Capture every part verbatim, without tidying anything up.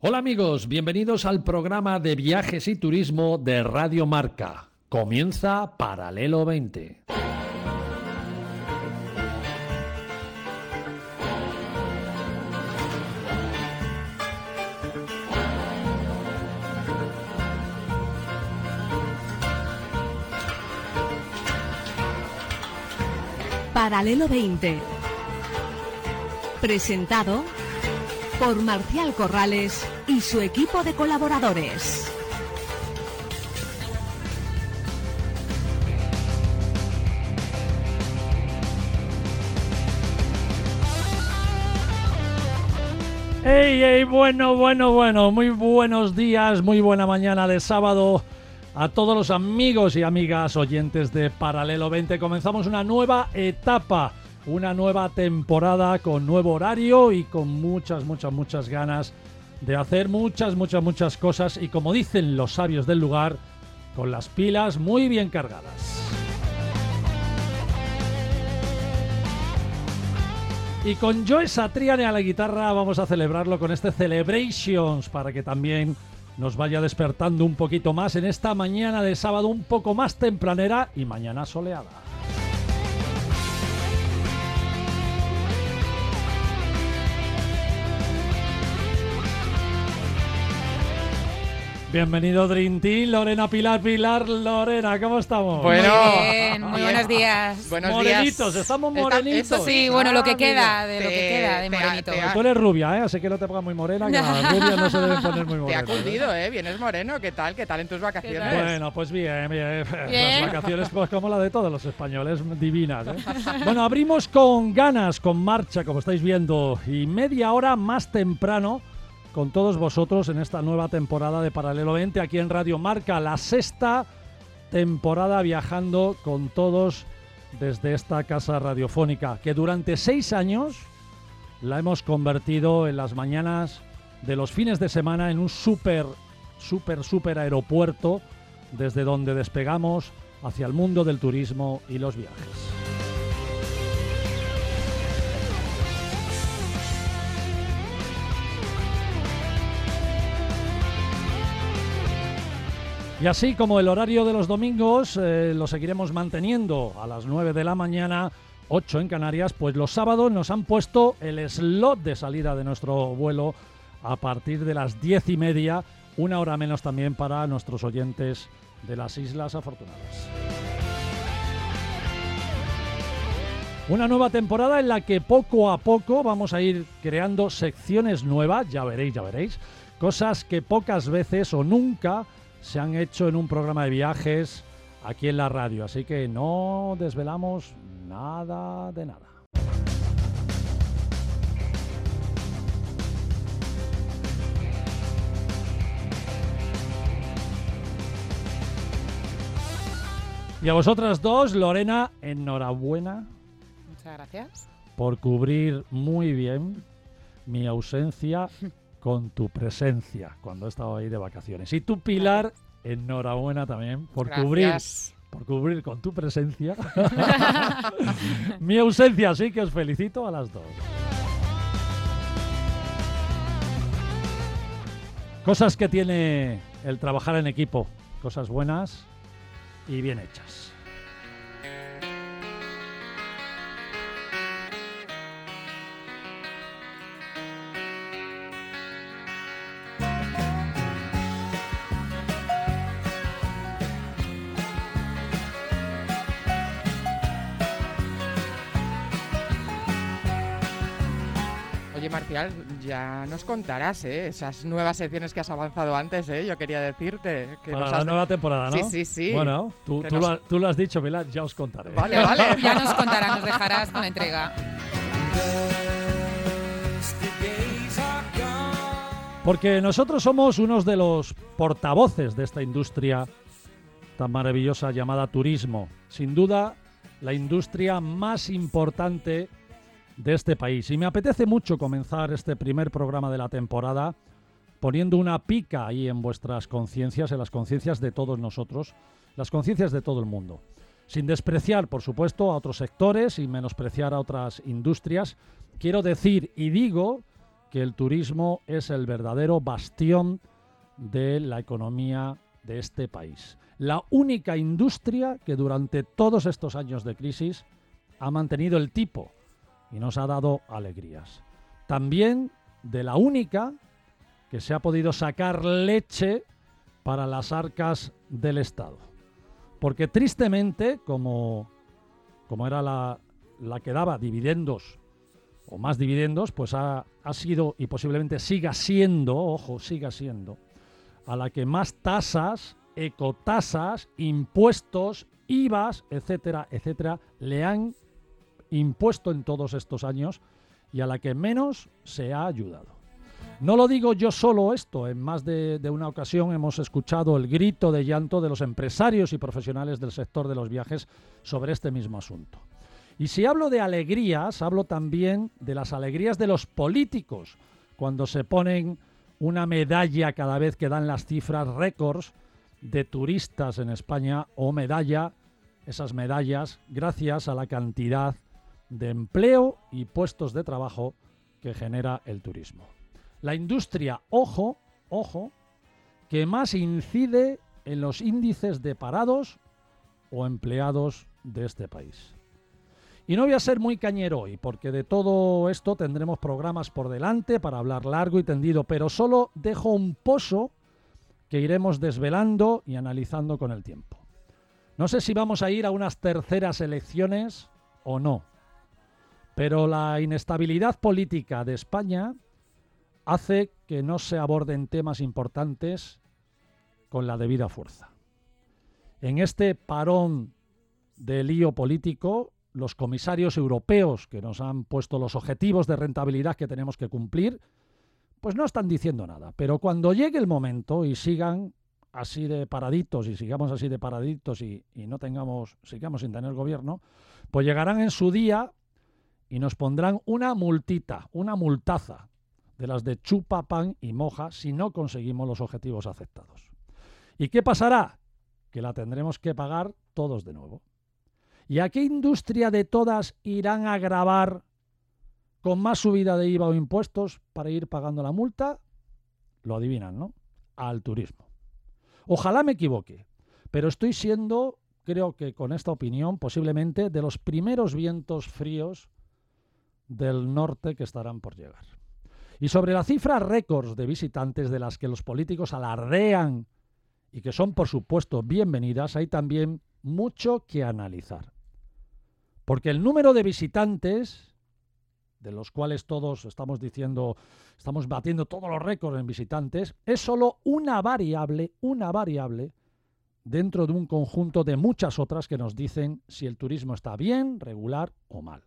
Hola amigos, bienvenidos al programa de viajes y turismo de Radio Marca. Comienza Paralelo veinte. Paralelo veinte. Presentado por Marcial Corrales y su equipo de colaboradores. ¡Ey, ey! Bueno, bueno, bueno. Muy buenos días, muy buena mañana de sábado a todos los amigos y amigas oyentes de Paralelo veinte. Comenzamos una nueva etapa, una nueva temporada con nuevo horario y con muchas, muchas, muchas ganas de hacer muchas, muchas, muchas cosas y, como dicen los sabios del lugar, con las pilas muy bien cargadas. Y con Joe Satriani a la guitarra vamos a celebrarlo con este Celebrations para que también nos vaya despertando un poquito más en esta mañana de sábado un poco más tempranera y mañana soleada. Bienvenido Dream Team, Lorena, Pilar, Pilar, Lorena, ¿cómo estamos? Bueno, muy bien, muy buenos días. Buenos morenitos, días. estamos morenitos. Eso Sí, bueno, lo que Ah, queda, mira, de lo que te- queda de te- morenito. te- Tú eres rubia, ¿eh? Así que no te pongas muy morena, que las rubias no se deben poner muy Te ha morenas. ¿eh? cundido, ¿eh? Vienes moreno, ¿qué tal? ¿Qué tal en tus vacaciones? Bueno, pues bien, bien. Bien. Las vacaciones pues como la de todos los españoles, divinas, ¿eh? Bueno, abrimos con ganas, con marcha, como estáis viendo, y media hora más temprano con todos vosotros en esta nueva temporada de Paralelo veinte aquí en Radio Marca, la sexta temporada viajando con todos desde esta casa radiofónica, que durante seis años la hemos convertido en las mañanas de los fines de semana en un súper, súper, súper aeropuerto desde donde despegamos hacia el mundo del turismo y los viajes. Y así como el horario de los domingos eh, lo seguiremos manteniendo a las nueve de la mañana, ocho en Canarias, pues los sábados nos han puesto el slot de salida de nuestro vuelo a partir de las diez y media, una hora menos también para nuestros oyentes de las Islas Afortunadas. Una nueva temporada en la que poco a poco vamos a ir creando secciones nuevas, ya veréis, ya veréis, cosas que pocas veces o nunca se han hecho en un programa de viajes aquí en la radio, así que no desvelamos nada de nada. Y a vosotras dos, Lorena, enhorabuena Muchas gracias. por cubrir muy bien mi ausencia con tu presencia cuando he estado ahí de vacaciones. Y tú, Pilar, enhorabuena también por cubrir, Gracias. por cubrir con tu presencia mi ausencia, así que os felicito a las dos. Cosas que tiene el trabajar en equipo, cosas buenas y bien hechas. Oye, Marcial, ya nos contarás, ¿eh? Esas nuevas secciones que has avanzado antes, ¿eh? Yo quería decirte que Para nos la has... nueva temporada, ¿no? Sí, sí, sí. Bueno, tú, Que tú, nos- lo, ha- tú lo has dicho, Pilar, ya os contaré. Vale, vale. Ya nos contarás, nos dejarás con entrega. Porque nosotros somos unos de los portavoces de esta industria tan maravillosa llamada turismo. Sin duda, la industria más importante de este país. Y me apetece mucho comenzar este primer programa de la temporada poniendo una pica ahí en vuestras conciencias, en las conciencias de todos nosotros, las conciencias de todo el mundo. Sin despreciar, por supuesto, a otros sectores y menospreciar a otras industrias, quiero decir y digo que el turismo es el verdadero bastión de la economía de este país. La única industria que durante todos estos años de crisis ha mantenido el tipo y nos ha dado alegrías. También de la única que se ha podido sacar leche para las arcas del Estado. Porque tristemente, como, como era la, la que daba dividendos, o más dividendos, pues ha, ha sido y posiblemente siga siendo, ojo, siga siendo, a la que más tasas, ecotasas, impuestos, I V As, etcétera, etcétera, le han impuesto en todos estos años y a la que menos se ha ayudado. No lo digo yo solo esto, en más de, de una ocasión hemos escuchado el grito de llanto de los empresarios y profesionales del sector de los viajes sobre este mismo asunto. Y si hablo de alegrías, hablo también de las alegrías de los políticos, cuando se ponen una medalla cada vez que dan las cifras récords de turistas en España, o medalla, esas medallas, gracias a la cantidad de empleo y puestos de trabajo que genera el turismo. La industria, ojo, ojo, que más incide en los índices de parados o empleados de este país. Y no voy a ser muy cañero hoy, porque de todo esto tendremos programas por delante para hablar largo y tendido, pero solo dejo un pozo que iremos desvelando y analizando con el tiempo. No sé si vamos a ir a unas terceras elecciones o no, pero la inestabilidad política de España hace que no se aborden temas importantes con la debida fuerza. En este parón de lío político, los comisarios europeos que nos han puesto los objetivos de rentabilidad que tenemos que cumplir, pues no están diciendo nada. Pero cuando llegue el momento y sigan así de paraditos y sigamos así de paraditos y, y no tengamos, sigamos sin tener gobierno, pues llegarán en su día y nos pondrán una multita, una multaza de las de chupa, pan y moja si no conseguimos los objetivos aceptados. ¿Y qué pasará? Que la tendremos que pagar todos de nuevo. ¿Y a qué industria de todas irán a gravar con más subida de I V A o impuestos para ir pagando la multa? Lo adivinan, ¿no? Al turismo. Ojalá me equivoque, pero estoy siendo, creo que con esta opinión, posiblemente de los primeros vientos fríos del norte que estarán por llegar. Y sobre las cifras récords de visitantes de las que los políticos alardean y que son, por supuesto, bienvenidas, hay también mucho que analizar. Porque el número de visitantes, de los cuales todos estamos diciendo, estamos batiendo todos los récords en visitantes, es solo una variable, una variable dentro de un conjunto de muchas otras que nos dicen si el turismo está bien, regular o mal.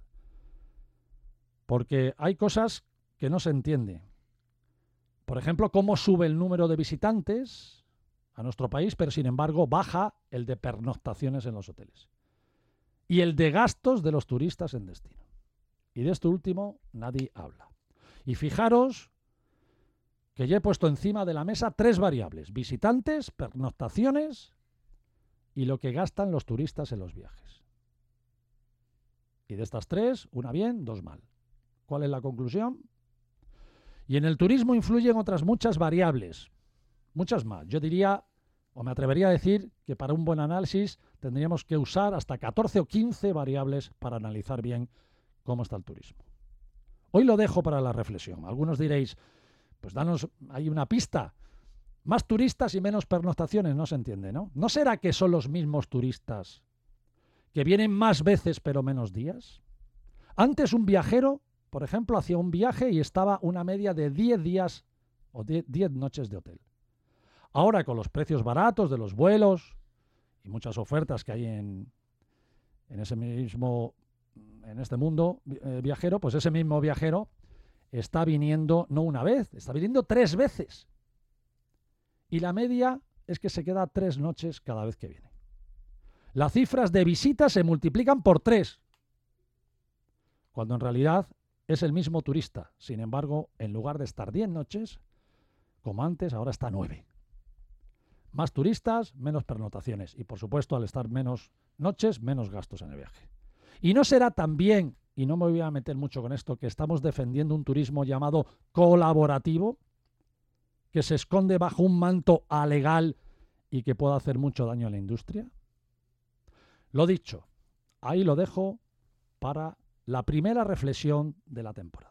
Porque hay cosas que no se entiende. Por ejemplo, cómo sube el número de visitantes a nuestro país, pero sin embargo baja el de pernoctaciones en los hoteles. Y el de gastos de los turistas en destino. Y de esto último nadie habla. Y fijaros que ya he puesto encima de la mesa tres variables: visitantes, pernoctaciones y lo que gastan los turistas en los viajes. Y de estas tres, una bien, dos mal. ¿Cuál es la conclusión? Y en el turismo influyen otras muchas variables, muchas más. Yo diría, o me atrevería a decir, que para un buen análisis tendríamos que usar hasta catorce o quince variables para analizar bien cómo está el turismo. Hoy lo dejo para la reflexión. Algunos diréis, pues danos ahí una pista. Más turistas y menos pernoctaciones, no se entiende, ¿no? ¿No será que son los mismos turistas que vienen más veces pero menos días? Antes un viajero, por ejemplo, hacía un viaje y estaba una media de diez días o diez noches de hotel. Ahora, con los precios baratos de los vuelos y muchas ofertas que hay en, en ese mismo, en este mundo eh, viajero, pues ese mismo viajero está viniendo no una vez, está viniendo tres veces. Y la media es que se queda tres noches cada vez que viene. Las cifras de visitas se multiplican por tres, cuando en realidad es el mismo turista. Sin embargo, en lugar de estar diez noches, como antes, ahora está nueve. Más turistas, menos pernotaciones. Y por supuesto, al estar menos noches, menos gastos en el viaje. Y no será también y no me voy a meter mucho con esto, que estamos defendiendo un turismo llamado colaborativo, que se esconde bajo un manto alegal y que puede hacer mucho daño a la industria? Lo dicho, ahí lo dejo para la primera reflexión de la temporada.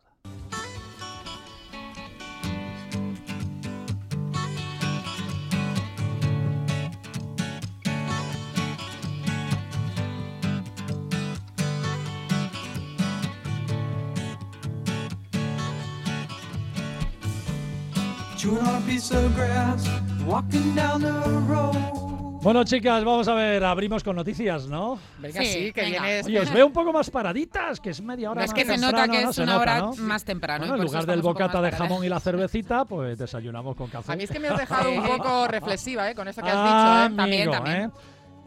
Bueno, chicas, vamos a ver, abrimos con noticias, ¿no? Venga, Sí, sí, que venga. vienes. Oye, os veo un poco más paraditas, que es media hora No, es más que se temprano, nota que ¿no? es Se una nota, hora ¿no? más temprano. Bueno, y en por eso lugar del estamos un poco bocata de más jamón paradas. y la cervecita, pues desayunamos con café. A mí es que me has dejado un poco reflexiva, ¿eh? Con eso que has Ah, dicho, ¿eh? También, amigo, también. ¿eh?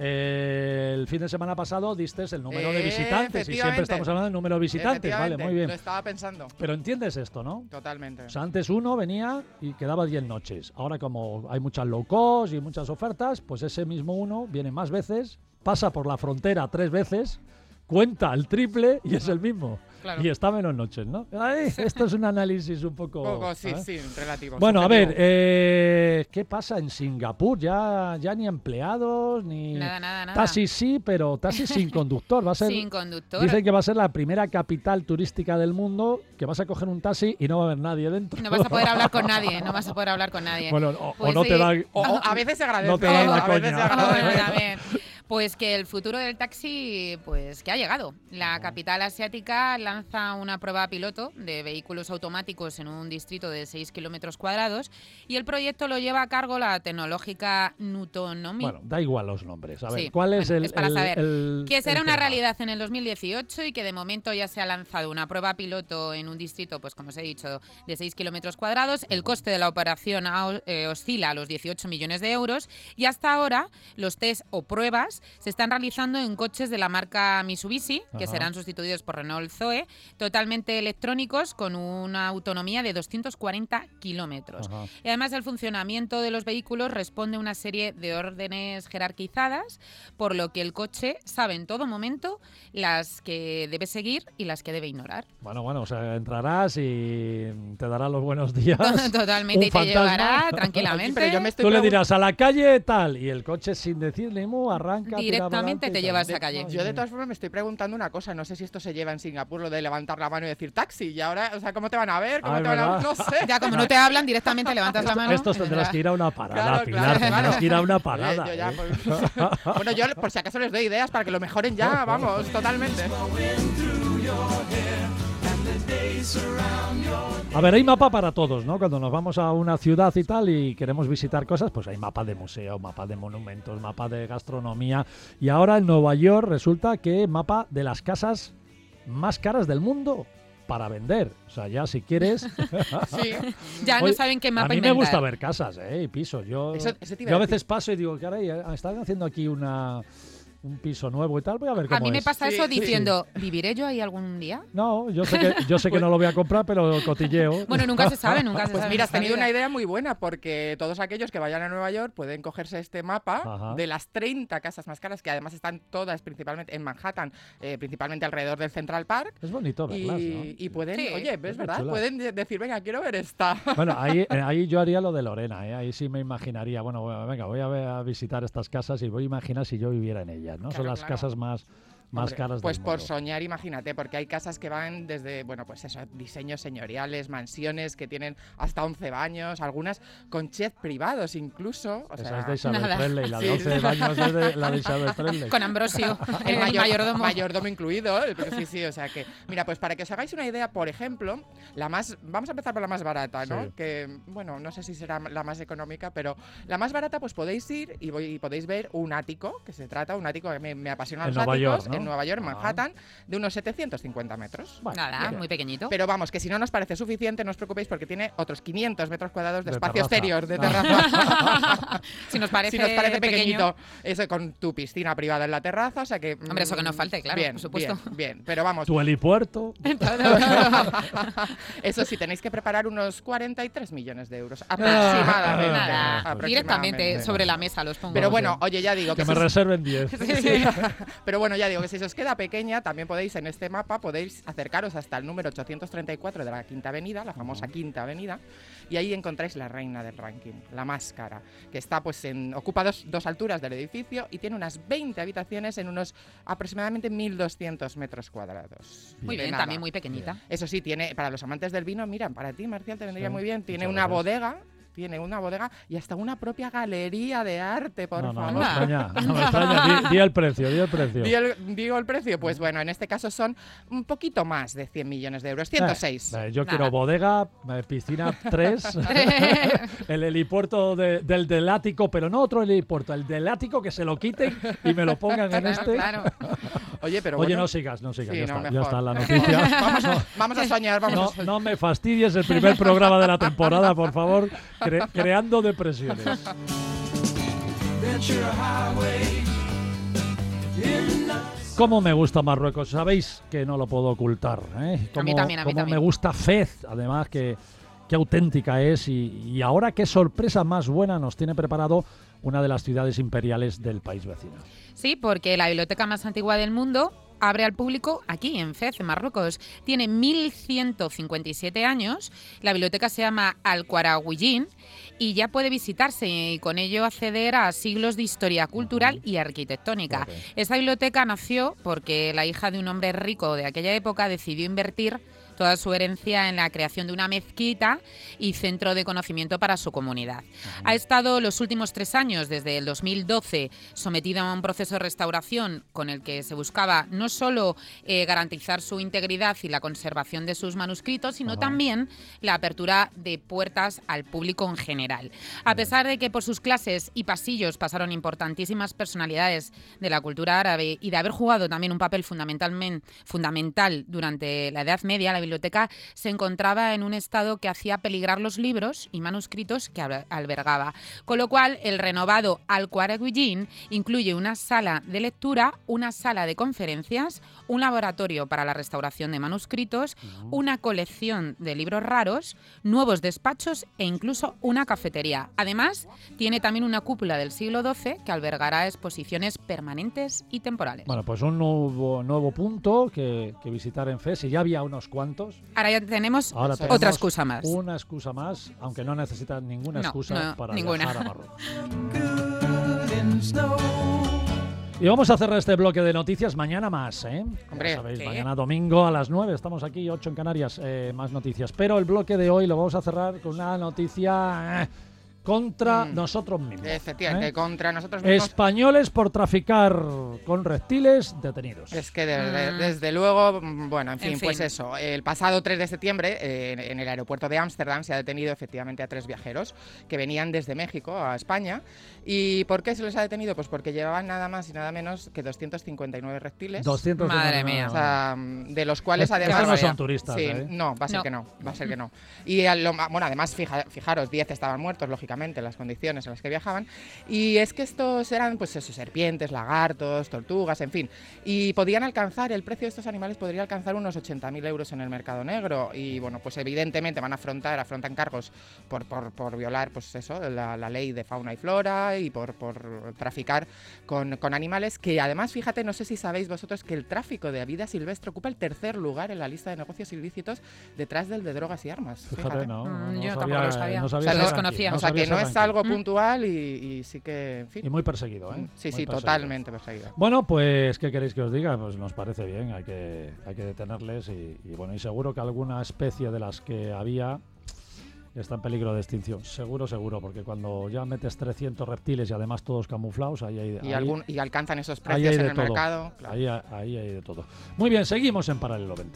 Eh, el fin de semana pasado diste el número de Eh, visitantes y siempre efectivamente. estamos hablando del número de visitantes, vale, Efectivamente, muy bien. Lo estaba pensando. Pero entiendes esto, ¿no? Totalmente. O sea, antes uno venía y quedaba diez noches. Ahora, como hay muchas low cost y muchas ofertas, pues ese mismo uno viene más veces, pasa por la frontera tres veces, cuenta el triple y es el mismo. Claro. Y está menos noches, ¿no? Ay, esto es un análisis un poco... Poco, sí, ¿eh? sí, relativo. Bueno, a subjetivo. ver, eh, ¿qué pasa en Singapur? Ya, ya ni empleados, ni... Nada, nada, nada. Taxi sí, pero taxi sin conductor. Va a ser... Sin conductor. Dicen que va a ser la primera capital turística del mundo, que vas a coger un taxi y no va a haber nadie dentro. No vas a poder hablar con nadie, no vas a poder hablar con nadie. Bueno, o, o Pues no te sí. da... O- o a veces se agradece. No te dan ¿eh? la A veces coña. se Ah, agradece. bueno, también. Pues que el futuro del taxi, pues que ha llegado. La capital asiática lanza una prueba piloto de vehículos automáticos en un distrito de seis kilómetros cuadrados y el proyecto lo lleva a cargo la tecnológica Nutonomy. Bueno, da igual los nombres. A ver, Sí, ¿cuál es bueno, el, es para el- saber. el- Que será el una tema? realidad en el dos mil dieciocho y que de momento ya se ha lanzado una prueba piloto en un distrito, pues como os he dicho, de seis kilómetros cuadrados. El coste de la operación a- eh, oscila a los dieciocho millones de euros y hasta ahora los test o pruebas se están realizando en coches de la marca Mitsubishi, que Ajá. serán sustituidos por Renault Zoe, totalmente electrónicos con una autonomía de doscientos cuarenta kilómetros. Ajá. Y además el funcionamiento de los vehículos responde a una serie de órdenes jerarquizadas, por lo que el coche sabe en todo momento las que debe seguir y las que debe ignorar. Bueno, bueno, o sea, entrarás y te dará los buenos días. Totalmente, un y te fantasma. llevará Oye, tranquilamente. pero yo me estoy Tú le pregun- dirás a la calle tal y el coche sin decirle mu arranca tira para Directamente adelante y te tal. lleva a esa de- calle. Yo de todas formas me estoy preguntando una cosa, no sé si esto se lleva en Singapur, lo de levantar la mano y decir taxi, y ahora, o sea, ¿cómo te van a ver? ¿Cómo Ah, es te van a ver? verdad. No sé. Ya como no te hablan, directamente levantas la mano. Estos y tendrás vendrá. que ir a una parada, Claro, Pilar, claro, tendrás claro. que ir a una Oye, parada. yo ya, ¿eh? pues- bueno, yo por si acaso les doy ideas para que lo mejoren ya, vamos, totalmente. A ver, hay mapa para todos, ¿no? Cuando nos vamos a una ciudad y tal y queremos visitar cosas, pues hay mapa de museo, mapa de monumentos, mapa de gastronomía. Y ahora en Nueva York resulta que mapa de las casas más caras del mundo para vender. O sea, ya si quieres... Sí. Ya no Oye, saben qué mapa a mí inventar. me gusta ver casas, ¿eh? Y pisos. Yo, Eso- eso te iba yo a a decir. veces paso y digo, caray, eh, están haciendo aquí una, un piso nuevo y tal, voy a ver cómo A mí me es. pasa Sí, eso sí. diciendo, ¿viviré yo ahí algún día? No, yo sé que, yo sé que no lo voy a comprar, pero cotilleo. Bueno, nunca se sabe, nunca se Pues sabe. mira, en has esta tenido vida. una idea muy buena porque todos aquellos que vayan a Nueva York pueden cogerse este mapa Ajá. de las treinta casas más caras, que además están todas principalmente en Manhattan, eh, principalmente alrededor del Central Park. Es bonito verlas, Y, ¿no? y pueden, Sí. oye, Es ¿ves muy verdad? chulas. Pueden de- decir, venga, quiero ver esta. Bueno, ahí, eh, ahí yo haría lo de Lorena, ¿eh? Ahí sí me imaginaría, bueno, bueno, venga, voy a, ver- a visitar estas casas y voy a imaginar si yo viviera en ellas, ¿no? Son Claro, las claro. casas más, más Hombre, caras Pues del por mundo. soñar, imagínate, porque hay casas que van desde, bueno, pues eso, diseños señoriales, mansiones que tienen hasta once baños, algunas con chef privados incluso. O Esa sea, es de Isabel nada. Presley, la de Sí. once baños es de la de Isabel Presley. Con Ambrosio, el el mayor- mayordomo. mayordomo incluido, eh, pero sí, sí, o sea que, mira, pues para que os hagáis una idea, por ejemplo, la más, vamos a empezar por la más barata, ¿no? Sí. Que, bueno, no sé si será la más económica, pero la más barata, pues podéis ir y, voy- y podéis ver un ático, que se trata, un ático que me, me apasiona En los Nueva áticos, York, ¿no? en Nueva York, en Ah. Manhattan, de unos setecientos cincuenta metros. Bueno, Nada, bien. muy pequeñito. Pero vamos, que si no nos parece suficiente, no os preocupéis porque tiene otros quinientos metros cuadrados de, De espacio terraza. exterior, de Ah. terraza. si nos parece, si nos parece pequeño, pequeñito, eso con tu piscina privada en la terraza, o sea que... Hombre, eso que no mm, falte, claro, bien, por supuesto. Bien, bien, pero vamos, Tu helipuerto. eso sí, tenéis que preparar unos cuarenta y tres millones de euros, Ah, aproximadamente. Nada, aproximadamente. directamente sobre la mesa los pongo. Pero bueno, oye, ya digo Que que, me eso es- reserven diez. Sí. Pero bueno, ya digo que si se os queda pequeña, también podéis, en este mapa, podéis acercaros hasta el número ochocientos treinta y cuatro de la Quinta Avenida, la famosa Quinta Avenida, y ahí encontráis la reina del ranking, la más cara, que está pues en, ocupa dos, dos alturas del edificio y tiene unas veinte habitaciones en unos aproximadamente mil doscientos metros cuadrados. Muy bien, nada. también muy pequeñita. Eso sí, tiene, para los amantes del vino, mira, para ti, Marcial, te vendría Sí, muy bien, tiene muchas una gracias. bodega, tiene una bodega y hasta una propia galería de arte, por no, no, favor. no me extraña, no me extraña. Di, di el precio, di el precio. Di el- digo el precio, pues bueno, en este caso son un poquito más de cien millones de euros, ciento seis. Eh, eh, yo Nada. quiero bodega, eh, piscina tres, el helipuerto de- del del ático, pero no otro helipuerto, el del ático que se lo quiten y me lo pongan en Claro, este. claro. Oye, pero Oye, bueno, no sigas, no sigas, Sí, ya, no, está, ya mejor. está la noticia. vamos, a, vamos a soñar, vamos No, a soñar. no me fastidies el primer programa de la temporada, por favor, cre- creando depresiones. Cómo me gusta Marruecos, sabéis que no lo puedo ocultar. ¿eh? A mí Cómo- también, a mí cómo también. me gusta Fez, además, que qué auténtica es y, y ahora qué sorpresa más buena nos tiene preparado una de las ciudades imperiales del país vecino. Sí, porque la biblioteca más antigua del mundo abre al público aquí, en Fez, en Marruecos. Tiene mil ciento cincuenta y siete años. La biblioteca se llama Al-Qarawiyyin y ya puede visitarse y con ello acceder a siglos de historia cultural y arquitectónica. Fíjate. Esta biblioteca nació porque la hija de un hombre rico de aquella época decidió invertir toda su herencia en la creación de una mezquita y centro de conocimiento para su comunidad. Ha estado los últimos tres años, desde el dos mil doce, sometida a un proceso de restauración con el que se buscaba no solo eh, garantizar su integridad y la conservación de sus manuscritos, sino Ajá. también la apertura de puertas al público en general. A pesar de que por sus clases y pasillos pasaron importantísimas personalidades de la cultura árabe y de haber jugado también un papel fundamentalmente, fundamental durante la Edad Media, la biblioteca se encontraba en un estado que hacía peligrar los libros y manuscritos que al- albergaba. Con lo cual, el renovado Al-Qarawiyyin incluye una sala de lectura, una sala de conferencias, un laboratorio para la restauración de manuscritos, una colección de libros raros, nuevos despachos e incluso una cafetería. Además, tiene también una cúpula del siglo doce que albergará exposiciones permanentes y temporales. Bueno, pues un nuevo, nuevo punto que, que visitar en Fez, y ya había unos cuantos. Ahora ya tenemos Ahora Otra tenemos otra excusa más. Una excusa más, aunque no necesitan ninguna No, excusa no, para ninguna. viajar a Marruecos. Y vamos a cerrar este bloque de noticias mañana más, ¿eh? Hombre, ya sabéis, sí. mañana domingo a las nueve, estamos aquí, ocho en Canarias, eh, más noticias. Pero el bloque de hoy lo vamos a cerrar con una noticia eh, contra Mm. nosotros mismos. Efectivamente, ¿eh? contra nosotros mismos. Españoles por traficar con reptiles detenidos. Es que de- de- Mm. desde luego, mm, bueno, en fin, En pues fin. eso. El pasado tres de septiembre, eh, en, en el aeropuerto de Ámsterdam, se ha detenido efectivamente a tres viajeros que venían desde México a España. ¿Y por qué se les ha detenido? Pues porque llevaban nada más y nada menos que doscientos cincuenta y nueve reptiles. doscientos Madre no, no, mía. no, O sea, mm, de los cuales Es- además... estos no son turistas, Sí, ¿eh? no, va a ser No. que no, va a ser que no. Y a lo ma- bueno, además, fija- fijaros, diez estaban muertos, lógicamente, en las condiciones en las que viajaban. Y es que estos eran, pues eso, serpientes, lagartos, tortugas, en fin. Y podían alcanzar, el precio de estos animales podría alcanzar unos ochenta mil euros en el mercado negro. Y bueno, pues evidentemente van a afrontar, afrontan cargos por, por, por violar, pues eso, la, la ley de fauna y flora y por, por traficar con, con animales, que además, fíjate, no sé si sabéis vosotros que el tráfico de vida silvestre ocupa el tercer lugar en la lista de negocios ilícitos detrás del de drogas y armas. Fíjate, Fíjate. no, Mm, no yo sabía, tampoco lo sabía. no O sea, sabía lo ese desconocía. ranking, O sea, sabía que no ese es ranking. algo Mm. puntual y, y sí que, en fin. Y muy perseguido, ¿eh? Sí, Muy sí, perseguido. totalmente perseguido. Bueno, pues, ¿qué queréis que os diga? Pues nos parece bien, hay que, hay que detenerles y, y bueno, y seguro que alguna especie de las que había está en peligro de extinción. Seguro, seguro, porque cuando ya metes trescientos reptiles y además todos camuflados, ahí hay, Y, ahí- algún, y alcanzan esos ahí precios hay en de el todo. mercado. claro. Ahí, ahí hay de todo. Muy bien, seguimos en Paralelo veinte.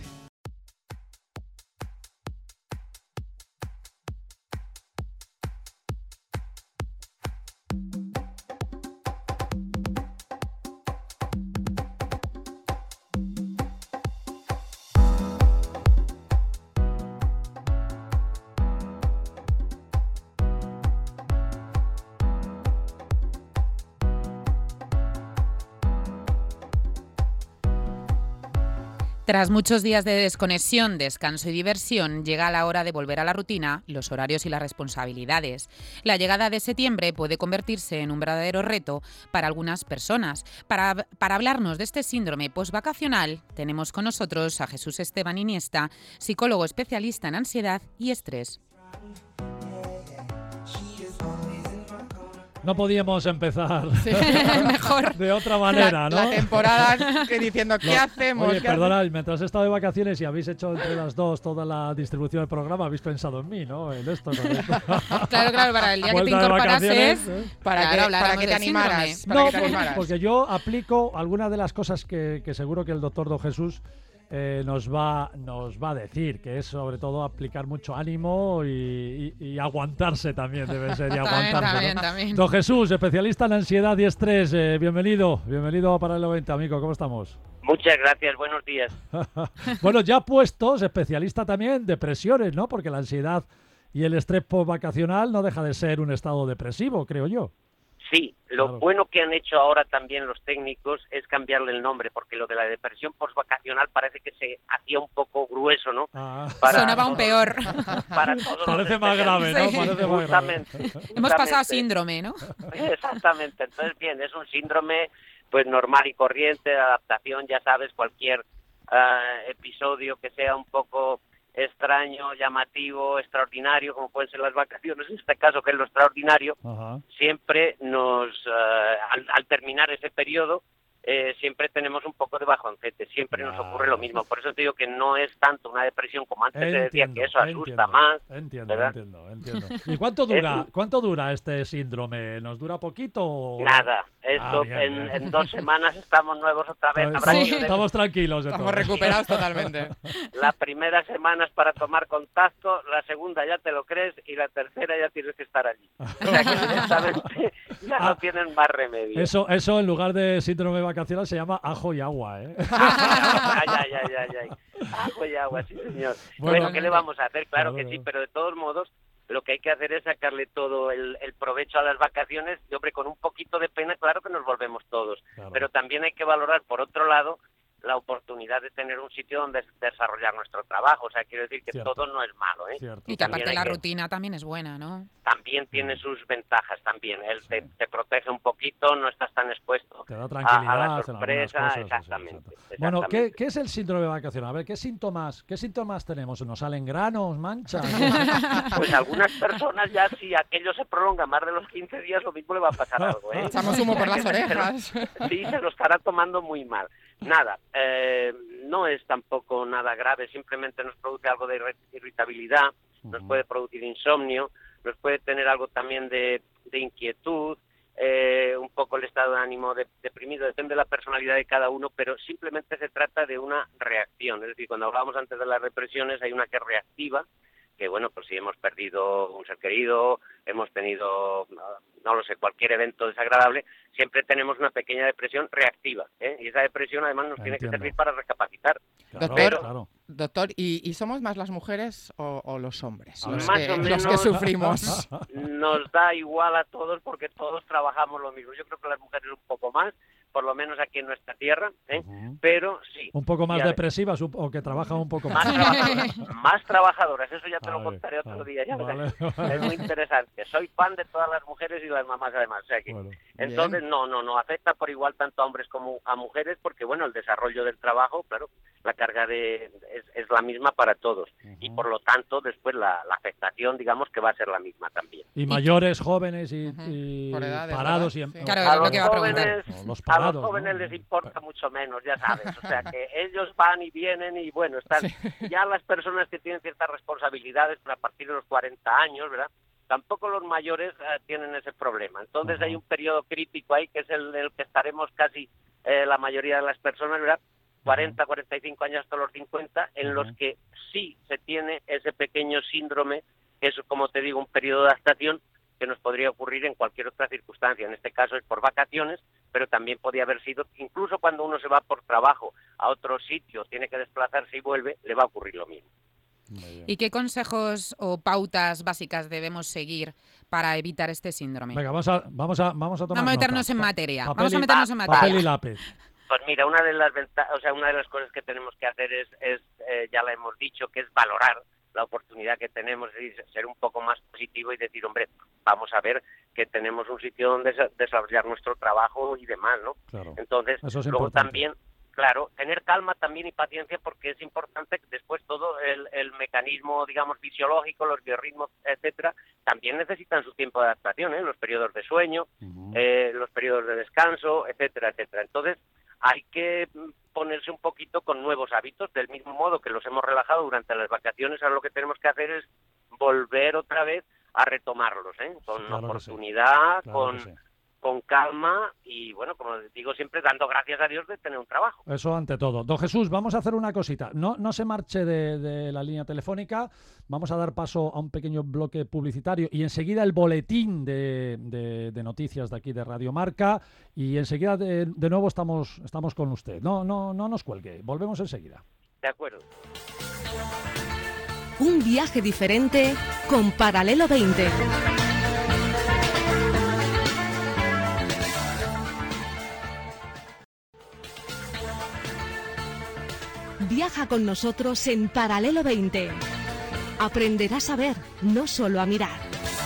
Tras muchos días de desconexión, descanso y diversión, llega la hora de volver a la rutina, los horarios y las responsabilidades. La llegada de septiembre puede convertirse en un verdadero reto para algunas personas. Para, para hablarnos de este síndrome postvacacional, tenemos con nosotros a Jesús Esteban Iniesta, psicólogo especialista en ansiedad y estrés. No podíamos empezar sí. Mejor de otra manera, la, ¿no? La temporada que diciendo, ¿qué no. hacemos? Oye, ¿Qué perdona, hace? mientras he estado de vacaciones y habéis hecho entre las dos toda la distribución del programa, habéis pensado en mí, ¿no? En esto. esto. Claro, claro, para el día que te incorporases, ¿eh? para, claro, que, para que te animaras. Para no, que te animaras. porque yo aplico algunas de las cosas que, que seguro que el doctor Don Jesús Eh, nos va nos va a decir, que es sobre todo aplicar mucho ánimo y, y, y aguantarse también, debe ser, y aguantarse. También, ¿no? también. Don Jesús, especialista en ansiedad y estrés, eh, bienvenido, bienvenido para el noventa, amigo, ¿cómo estamos? Muchas gracias, buenos días. Bueno, ya puestos, especialista también en depresiones, ¿no? Porque la ansiedad y el estrés postvacacional no deja de ser un estado depresivo, creo yo. Sí, lo claro. bueno que han hecho ahora también los técnicos es cambiarle el nombre, porque lo de la depresión postvacacional parece que se hacía un poco grueso, ¿no? Ah. Para Sonaba todos, un peor. Para todos Parece más grave, ¿no? Sí. Parece más justamente, grave. justamente. Hemos pasado síndrome, ¿no? Exactamente, entonces bien, es un síndrome pues normal y corriente de adaptación, ya sabes, cualquier uh, episodio que sea un poco extraño, llamativo, extraordinario, como pueden ser las vacaciones, en este caso que es lo extraordinario, Ajá. siempre nos, uh, al, al terminar ese periodo, eh, siempre tenemos un poco de bajoncete, siempre claro. nos ocurre lo mismo. Por eso te digo que no es tanto una depresión como antes Entiendo, se decía, que eso asusta entiendo, más. Entiendo, ¿verdad? entiendo, entiendo. ¿Y cuánto dura, cuánto dura este síndrome? ¿Nos dura poquito? O... Nada, esto Ah, bien, en, bien. en dos semanas estamos nuevos otra vez. Estamos, Habrá Sí. que- estamos tranquilos. Estamos entonces. recuperados totalmente. La primera semana es para tomar contacto, la segunda ya te lo crees y la tercera ya tienes que estar allí. O sea que directamente ya Ah. no tienen más remedio. Eso, eso en lugar de síndrome vacacional se llama ajo y agua, ¿eh? Ay, ay, ay, ay, ay. Ajo y agua, sí, señor. Bueno, Bueno, ¿qué le vamos a hacer? Claro que claro. sí, pero de todos modos, lo que hay que hacer es sacarle todo el, el provecho a las vacaciones y, hombre, con un poquito de pena, claro que nos volvemos todos. Claro. Pero también hay que valorar, por otro lado, la oportunidad de tener un sitio donde desarrollar nuestro trabajo. O sea, quiero decir que Cierto. todo no es malo, ¿eh? Cierto. Y que También aparte hay la que- rutina también es buena, ¿no? También tiene sus ventajas también. Él te, te protege un poquito, no estás tan expuesto Te da a, tranquilidad a la en algunas sorpresa. cosas, Exactamente. exacto. Bueno, ¿qué, exactamente. ¿qué es el síndrome vacacional? A ver, ¿qué síntomas, qué síntomas tenemos? ¿Nos salen granos, manchas? Pues a algunas personas ya si aquello se prolonga más de los quince días, lo mismo le va a pasar algo, ¿eh? Echamos humo por las Se- se- orejas. Sí, se lo estará tomando muy mal. Nada, eh, no es tampoco nada grave, simplemente nos produce algo de irri- irritabilidad, nos Ujú. puede producir insomnio, nos puede tener algo también de, de inquietud, eh, un poco el estado de ánimo de- deprimido, depende de la personalidad de cada uno, pero simplemente se trata de una reacción. Es decir, cuando hablábamos antes de las represiones, hay una que es reactiva, que bueno, pues si hemos perdido un ser querido, hemos tenido, no, no lo sé, cualquier evento desagradable, siempre tenemos una pequeña depresión reactiva, ¿eh? Y esa depresión además nos tiene que Entiendo. servir para recapacitar. Claro, Doctor, claro. Doctor, ¿y, y somos más las mujeres o, o los hombres los Más que, o los que menos. sufrimos? Nos da igual a todos porque todos trabajamos lo mismo. Yo creo que las mujeres un poco más, por lo menos aquí en nuestra tierra, ¿eh? Ujú. Pero sí. Un poco más Y a ver, depresivas un- o que trabajan un poco Más más. trabajadoras, más trabajadoras, eso ya te lo Vale, contaré otro vale, día, ya verás. vale, vale. Es muy interesante. Soy fan de todas las mujeres y las mamás además. O sea que, Bueno. entonces, no, no, no afecta por igual tanto a hombres como a mujeres porque, bueno, el desarrollo del trabajo, claro, la carga de es, es la misma para todos. Y por lo tanto, después la, la afectación, digamos, que va a ser la misma también. Y mayores, jóvenes y, Ujú. y Por edades, parados. ¿verdad? Y, Sí. Claro, A es lo los que iba a preguntar. jóvenes, No, los a parados, los jóvenes ¿no? les importa mucho menos, ya sabes. O sea, que ellos van y vienen y, bueno, están ya las personas que tienen ciertas responsabilidades a partir de los cuarenta años, ¿verdad? Tampoco los mayores eh, tienen ese problema. Entonces Ajá. hay un periodo crítico ahí que es el del que estaremos casi eh, la mayoría de las personas, ¿verdad? cuarenta, cuarenta y cinco años hasta los cincuenta, en Ajá. los que sí se tiene ese pequeño síndrome, que es, como te digo, un periodo de adaptación que nos podría ocurrir en cualquier otra circunstancia. En este caso es por vacaciones, pero también podría haber sido, incluso cuando uno se va por trabajo a otro sitio, tiene que desplazarse y vuelve, le va a ocurrir lo mismo. Muy bien. ¿Y qué consejos o pautas básicas debemos seguir para evitar este síndrome? Venga, vamos a, vamos a, vamos a tomar Vamos a meternos nota. en Pa- materia. papel Vamos a y- meternos en Papel materia. y lápiz. Pues mira, una de las venta- o sea, una de las cosas que tenemos que hacer es, es eh, ya la hemos dicho, que es valorar la oportunidad que tenemos, es decir, ser un poco más positivo y decir, hombre, vamos a ver que tenemos un sitio donde desarrollar nuestro trabajo y demás, ¿no? Claro. Entonces, Eso es luego importante. también, claro, tener calma también y paciencia, porque es importante que después todo el, el mecanismo, digamos, fisiológico, los biorritmos, etcétera, también necesitan su tiempo de adaptación, ¿eh? Los periodos de sueño, Uh-huh. eh, los periodos de descanso, etcétera, etcétera. Entonces, hay que ponerse un poquito con nuevos hábitos, del mismo modo que los hemos relajado durante las vacaciones. Ahora lo que tenemos que hacer es volver otra vez a retomarlos, ¿eh? Con Claro que sí. oportunidad, Claro con, que sí. con calma y, bueno, como les digo siempre, dando gracias a Dios de tener un trabajo. Eso ante todo. Don Jesús, vamos a hacer una cosita. No, no se marche de, de la línea telefónica. Vamos a dar paso a un pequeño bloque publicitario y enseguida el boletín de, de- de noticias de aquí de Radio Marca. Y enseguida de, de nuevo estamos, estamos con usted. No, no, no nos cuelgue. Volvemos enseguida. De acuerdo. Un viaje diferente con Paralelo veinte. Viaja con nosotros en Paralelo veinte. Aprenderás a ver, no solo a mirar.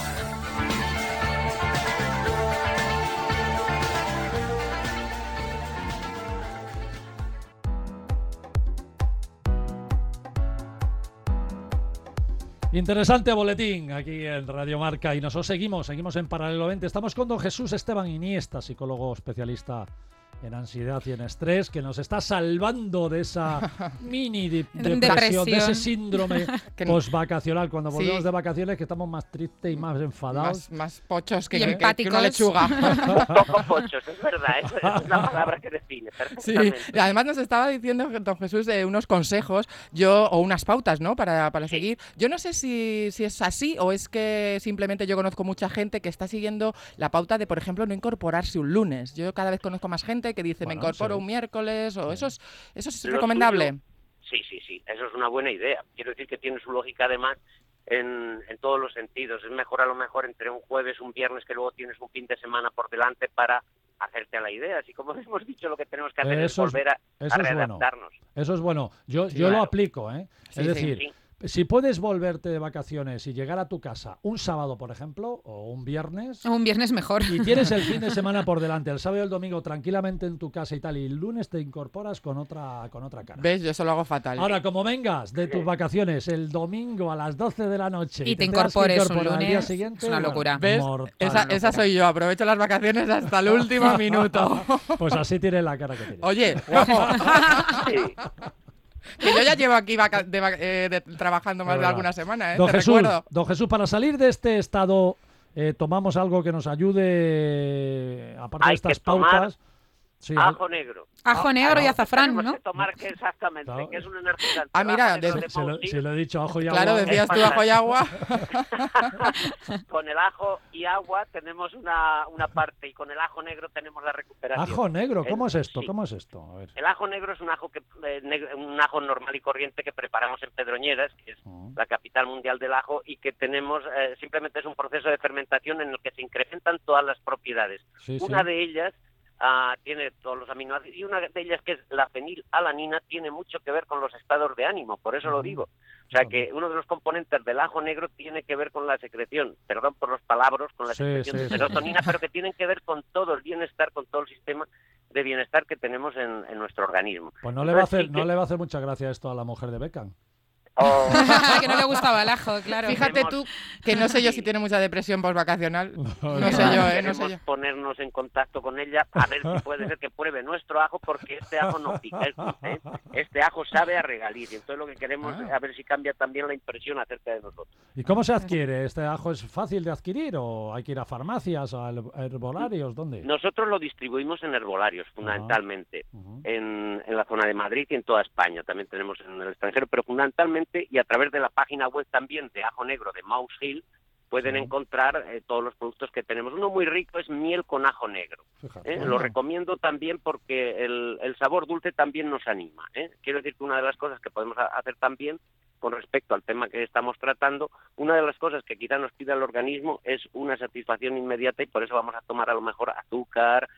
Interesante boletín aquí en Radio Marca y nosotros seguimos, seguimos en Paralelo veinte. Estamos con don Jesús Esteban Iniesta, psicólogo especialista en ansiedad y en estrés, que nos está salvando de esa mini de- depresión, Depresión. de ese síndrome Que no- post-vacacional, cuando volvemos Sí. de vacaciones que estamos más tristes y más enfadados. Más, más pochos que, Y que- que empáticos. una lechuga. Un poco pochos, es verdad, esa es la palabra que define Sí, perfectamente. y además nos estaba diciendo don Jesús eh, unos consejos yo o unas pautas, ¿no? Para, para seguir. Yo no sé si, si es así o es que simplemente yo conozco mucha gente que está siguiendo la pauta de, por ejemplo, no incorporarse un lunes. Yo cada vez conozco más gente que dice, me Bueno, incorporo sí. un miércoles o Sí. eso es, eso es Lo recomendable. suyo- Sí, sí, sí, eso es una buena idea. Quiero decir que tiene su lógica además en, en todos los sentidos. Es mejor a lo mejor entre un jueves, un viernes, que luego tienes un fin de semana por delante para hacerte a la idea. Así como hemos dicho, lo que tenemos que hacer es Eso es- volver a, a eso es bueno. readaptarnos. Eso es bueno. Yo, Sí, yo lo claro. aplico, ¿eh? Sí, es sí, decir, sí. si puedes volverte de vacaciones y llegar a tu casa un sábado, por ejemplo, o un viernes, Un viernes mejor. y tienes el fin de semana por delante, el sábado y el domingo tranquilamente en tu casa y tal, y el lunes te incorporas con otra, con otra cara. ¿Ves? Yo eso lo hago fatal. Ahora, como vengas de tus vacaciones el domingo a las doce de la noche Y te tengas que incorpores un incorporar al día lunes, siguiente, es una bueno, locura. ¿Ves? mortal. Esa, Una esa locura. soy yo. Aprovecho las vacaciones hasta el último minuto. Pues así tienes la cara que tienes. Oye, ojo, Sí. que yo ya llevo aquí vaca- de vac- eh, de- trabajando más Es de verdad. alguna semana, ¿eh? Don Te Jesús, recuerdo. don Jesús, para salir de este estado, eh, tomamos algo que nos ayude, aparte de Hay estas que tomar pautas. Sí, al- Ajo negro. Ajo negro y azafrán, Tenemos ¿no? que tomar que exactamente, Claro. que es un energizante. Ah, mira, Ajo negro de- de se, lo, Mount se lo he dicho, ajo y Claro, agua. decías tú Es ajo y agua. Con el ajo y agua tenemos una, una parte y con el ajo negro tenemos la recuperación. Ajo negro, ¿cómo es El- esto? sí. ¿Cómo es esto? A ver. El ajo negro es un ajo que eh, neg- un ajo normal y corriente que preparamos en Pedroñeras, que es Mm. la capital mundial del ajo, y que tenemos eh, simplemente es un proceso de fermentación en el que se incrementan todas las propiedades. Sí, sí. Una de ellas ah, tiene todos los aminoácidos y una de ellas, que es la fenilalanina, tiene mucho que ver con los estados de ánimo, por eso lo Ujú. digo. O sea Claro. que uno de los componentes del ajo negro tiene que ver con la secreción, perdón por los palabras, con la Sí, secreción sí, de sí. serotonina, pero que tienen que ver con todo el bienestar, con todo el sistema de bienestar que tenemos en, en nuestro organismo. Pues no le, va a Entonces, hacer, sí no que- le va a hacer mucha gracia esto a la mujer de Beckham. Oh, Que no le gustaba el ajo, claro. Fíjate Tenemos- tú que no sé yo si Sí. tiene mucha depresión postvacacional. No, No no. sé yo, ¿eh? No Queremos sé yo. ponernos en contacto con ella a ver si puede ser que pruebe nuestro ajo, porque este ajo no pica, es dulce, ¿eh? Este ajo sabe a regaliz, y entonces lo que queremos Ah. es a ver si cambia también la impresión acerca de nosotros. ¿Y cómo se adquiere? ¿Este ajo es fácil de adquirir o hay que ir a farmacias, a her- herbolarios? ¿Dónde? Nosotros lo distribuimos en herbolarios, fundamentalmente, Ujú. en, en la zona de Madrid y en toda España, también tenemos en el extranjero, pero fundamentalmente, y a través de la página web también de Ajo Negro de Mouse Hill, pueden Sí. encontrar eh, todos los productos que tenemos. Uno muy rico es miel con ajo negro. Fíjate. ¿eh? Bueno. Lo recomiendo también porque el, el sabor dulce también nos anima. ¿eh? Quiero decir que una de las cosas que podemos a- hacer también con respecto al tema que estamos tratando, una de las cosas que quizá nos pida el organismo es una satisfacción inmediata, y por eso vamos a tomar a lo mejor azúcar, eh,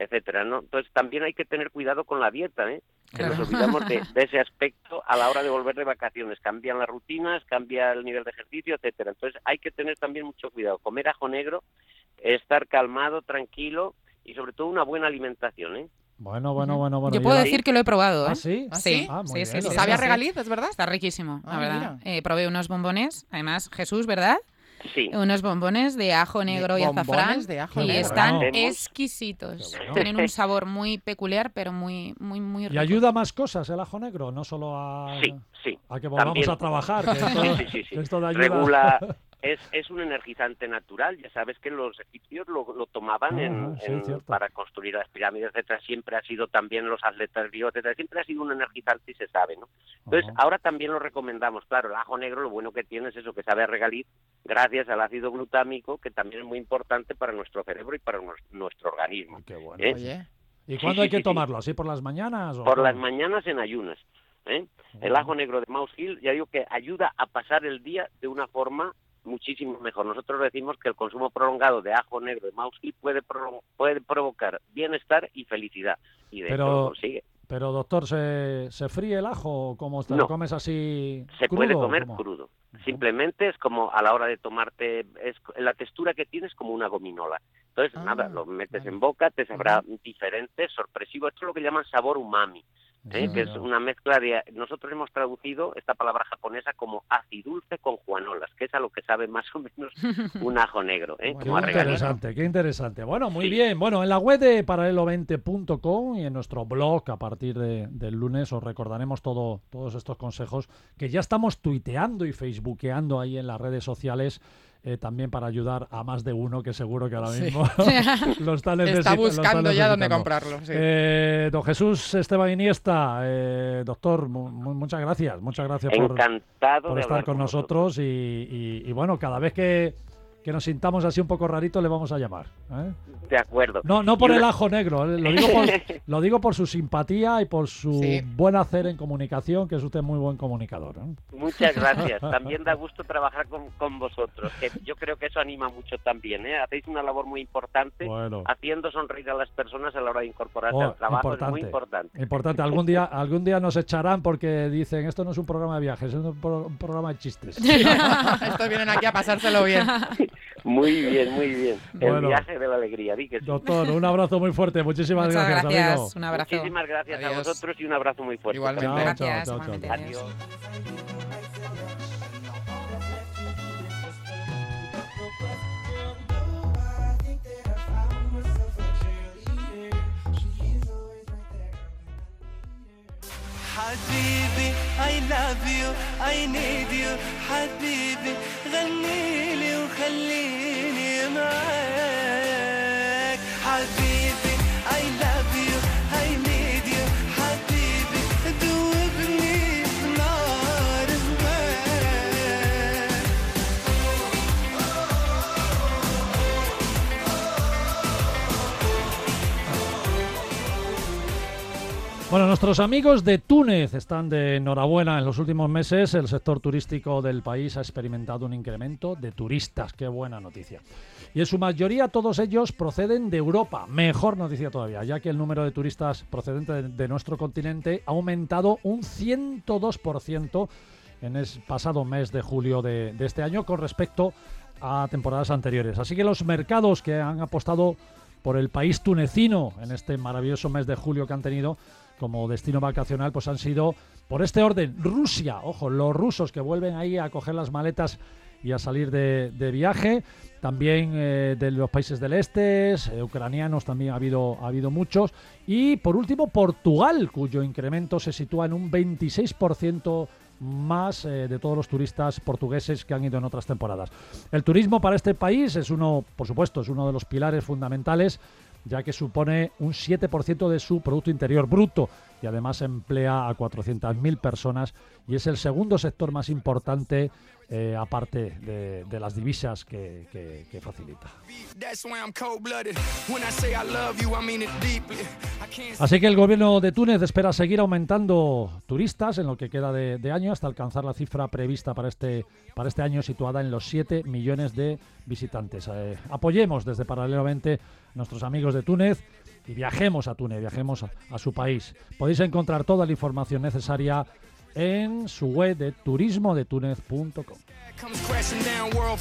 etcétera, ¿no? Entonces también hay que tener cuidado con la dieta, ¿eh? Que nos olvidamos de, de ese aspecto a la hora de volver de vacaciones. Cambian las rutinas, cambia el nivel de ejercicio, etcétera. Entonces hay que tener también mucho cuidado. Comer ajo negro, estar calmado, tranquilo y sobre todo una buena alimentación, ¿eh? Bueno, bueno, bueno, bueno. Yo puedo la... decir que lo he probado, ¿eh? ¿Ah, sí? ¿Ah, Sí, sí? Ah, muy sí, bien, sí, lo sí. ¿Sabe a sí. regaliz, es verdad? Está riquísimo, la Ah, verdad. mira. Eh, probé unos bombones, además, Jesús, ¿verdad? Sí. Unos bombones de ajo negro y bombones azafrán de ajo y negro. están Bueno. exquisitos. Qué bueno. Tienen un sabor muy peculiar, pero muy, muy, muy rico. ¿Y ayuda a más cosas el ajo negro? No solo a, Sí, sí. a que volvamos También. a trabajar. Que esto, Sí, sí, sí, sí. que esto de ayuda... Regula, es, es un energizante natural. Ya sabes que los egipcios lo, lo tomaban Ah, en, sí, en- cierto. para construir las pirámides, etcétera. Siempre ha sido también los atletas griegos, etcétera. Siempre ha sido un energizante y se sabe, ¿no? Entonces, Ajá. ahora también lo recomendamos. Claro, el ajo negro lo bueno que tiene es eso, que sabe a regaliz gracias al ácido glutámico, que también es muy importante para nuestro cerebro y para nues- nuestro organismo. Qué bueno. ¿Eh? Oye, ¿Y Sí, cuándo sí, hay que sí, sí. tomarlo? ¿Así por las mañanas? o Por cómo? las mañanas en ayunas. ¿eh? El ajo negro de Mouse Hill, ya digo que ayuda a pasar el día de una forma muchísimo mejor. Nosotros decimos que el consumo prolongado de ajo negro de Mouse Hill puede, pro- puede provocar bienestar y felicidad. Y de Pero- hecho lo consigue. Pero, doctor, ¿se, se fríe el ajo o cómo te No. lo comes así Se crudo, puede o comer cómo? crudo. Simplemente es como a la hora de tomarte, es la textura que tienes como una gominola. Entonces, Ah, nada, lo metes vale. en boca, te sabrá diferente, sorpresivo. Esto es lo que llaman sabor umami. ¿eh? Ya, Que es ya. una mezcla de... Nosotros hemos traducido esta palabra japonesa como acidulce con juanolas, que es a lo que sabe más o menos un ajo negro, ¿eh? Qué Qué como a regaliz. interesante, qué interesante. Bueno, muy Sí. bien. Bueno, en la web de paralelo veinte punto com y en nuestro blog a partir de- del lunes os recordaremos todo, todos estos consejos que ya estamos tuiteando y facebookeando ahí en las redes sociales. eh, también para ayudar a más de uno que seguro que ahora Sí. mismo lo está necesitando. está buscando ya dónde necesitando. comprarlo. Sí. Eh, don Jesús Esteban Iniesta, eh, doctor, mu- mu- muchas gracias, muchas gracias por, Encantado por de estar hablar con vosotros. nosotros y, y- y bueno, cada vez que, que nos sintamos así un poco rarito le vamos a llamar. ¿eh? De acuerdo. No, no por Y el una- ajo negro, eh, lo digo por, lo digo por su simpatía y por su Sí. buen hacer en comunicación, que es usted muy buen comunicador. ¿eh? Muchas gracias. También da gusto trabajar con, con vosotros, que yo creo que eso anima mucho también, ¿eh? Hacéis una labor muy importante, Bueno, haciendo sonreír a las personas a la hora de incorporarse Oh, al trabajo. importante. Es muy importante. importante. Algún día, algún día nos echarán porque dicen esto no es un programa de viajes, es un, pro- un programa de chistes. Estos vienen aquí a pasárselo bien. Muy bien, muy bien. El Bueno. viaje de la alegría, di que sí. Doctor, un abrazo muy fuerte. Muchísimas Muchas gracias, gracias, amigo. un abrazo. Muchísimas gracias a Adiós. vosotros y un abrazo muy fuerte. Igualmente. Chao, Gracias, chao, chao, igualmente, chao. adiós. Adiós. حبيبي I love you I need you حبيبي غنيلي وخليني معاك حبيبي I love you I need you حبيبي دوبني بنار هواك Bueno, nuestros amigos de Túnez están de enhorabuena. En los últimos meses el sector turístico del país ha experimentado un incremento de turistas. Qué buena noticia. Y en su mayoría todos ellos proceden de Europa. Mejor noticia todavía, ya que el número de turistas procedentes de, de nuestro continente ha aumentado un ciento dos por ciento en el pasado mes de julio de, de este año con respecto a temporadas anteriores. Así que los mercados que han apostado por el país tunecino en este maravilloso mes de julio que han tenido como destino vacacional, pues han sido por este orden Rusia, ojo, los rusos que vuelven ahí a coger las maletas y a salir de, de viaje, también eh, de los países del este, eh, ucranianos también ha habido, ha habido muchos, y por último Portugal, cuyo incremento se sitúa en un veintiséis por ciento más eh, de todos los turistas portugueses que han ido en otras temporadas. El turismo para este país es uno, por supuesto, es uno de los pilares fundamentales, ya que supone un siete por ciento de su Producto Interior Bruto y además emplea a cuatrocientas mil personas y es el segundo sector más importante eh, aparte de, de las divisas que, que, que facilita. Así que el gobierno de Túnez espera seguir aumentando turistas en lo que queda de, de año hasta alcanzar la cifra prevista para este, para este año situada en los siete millones de visitantes. Eh, apoyemos desde Paralelamente a nuestros amigos de Túnez y viajemos a Túnez, viajemos a, a su país. Podéis encontrar toda la información necesaria en su web de turismo de túnez punto com. Comes crashing down world.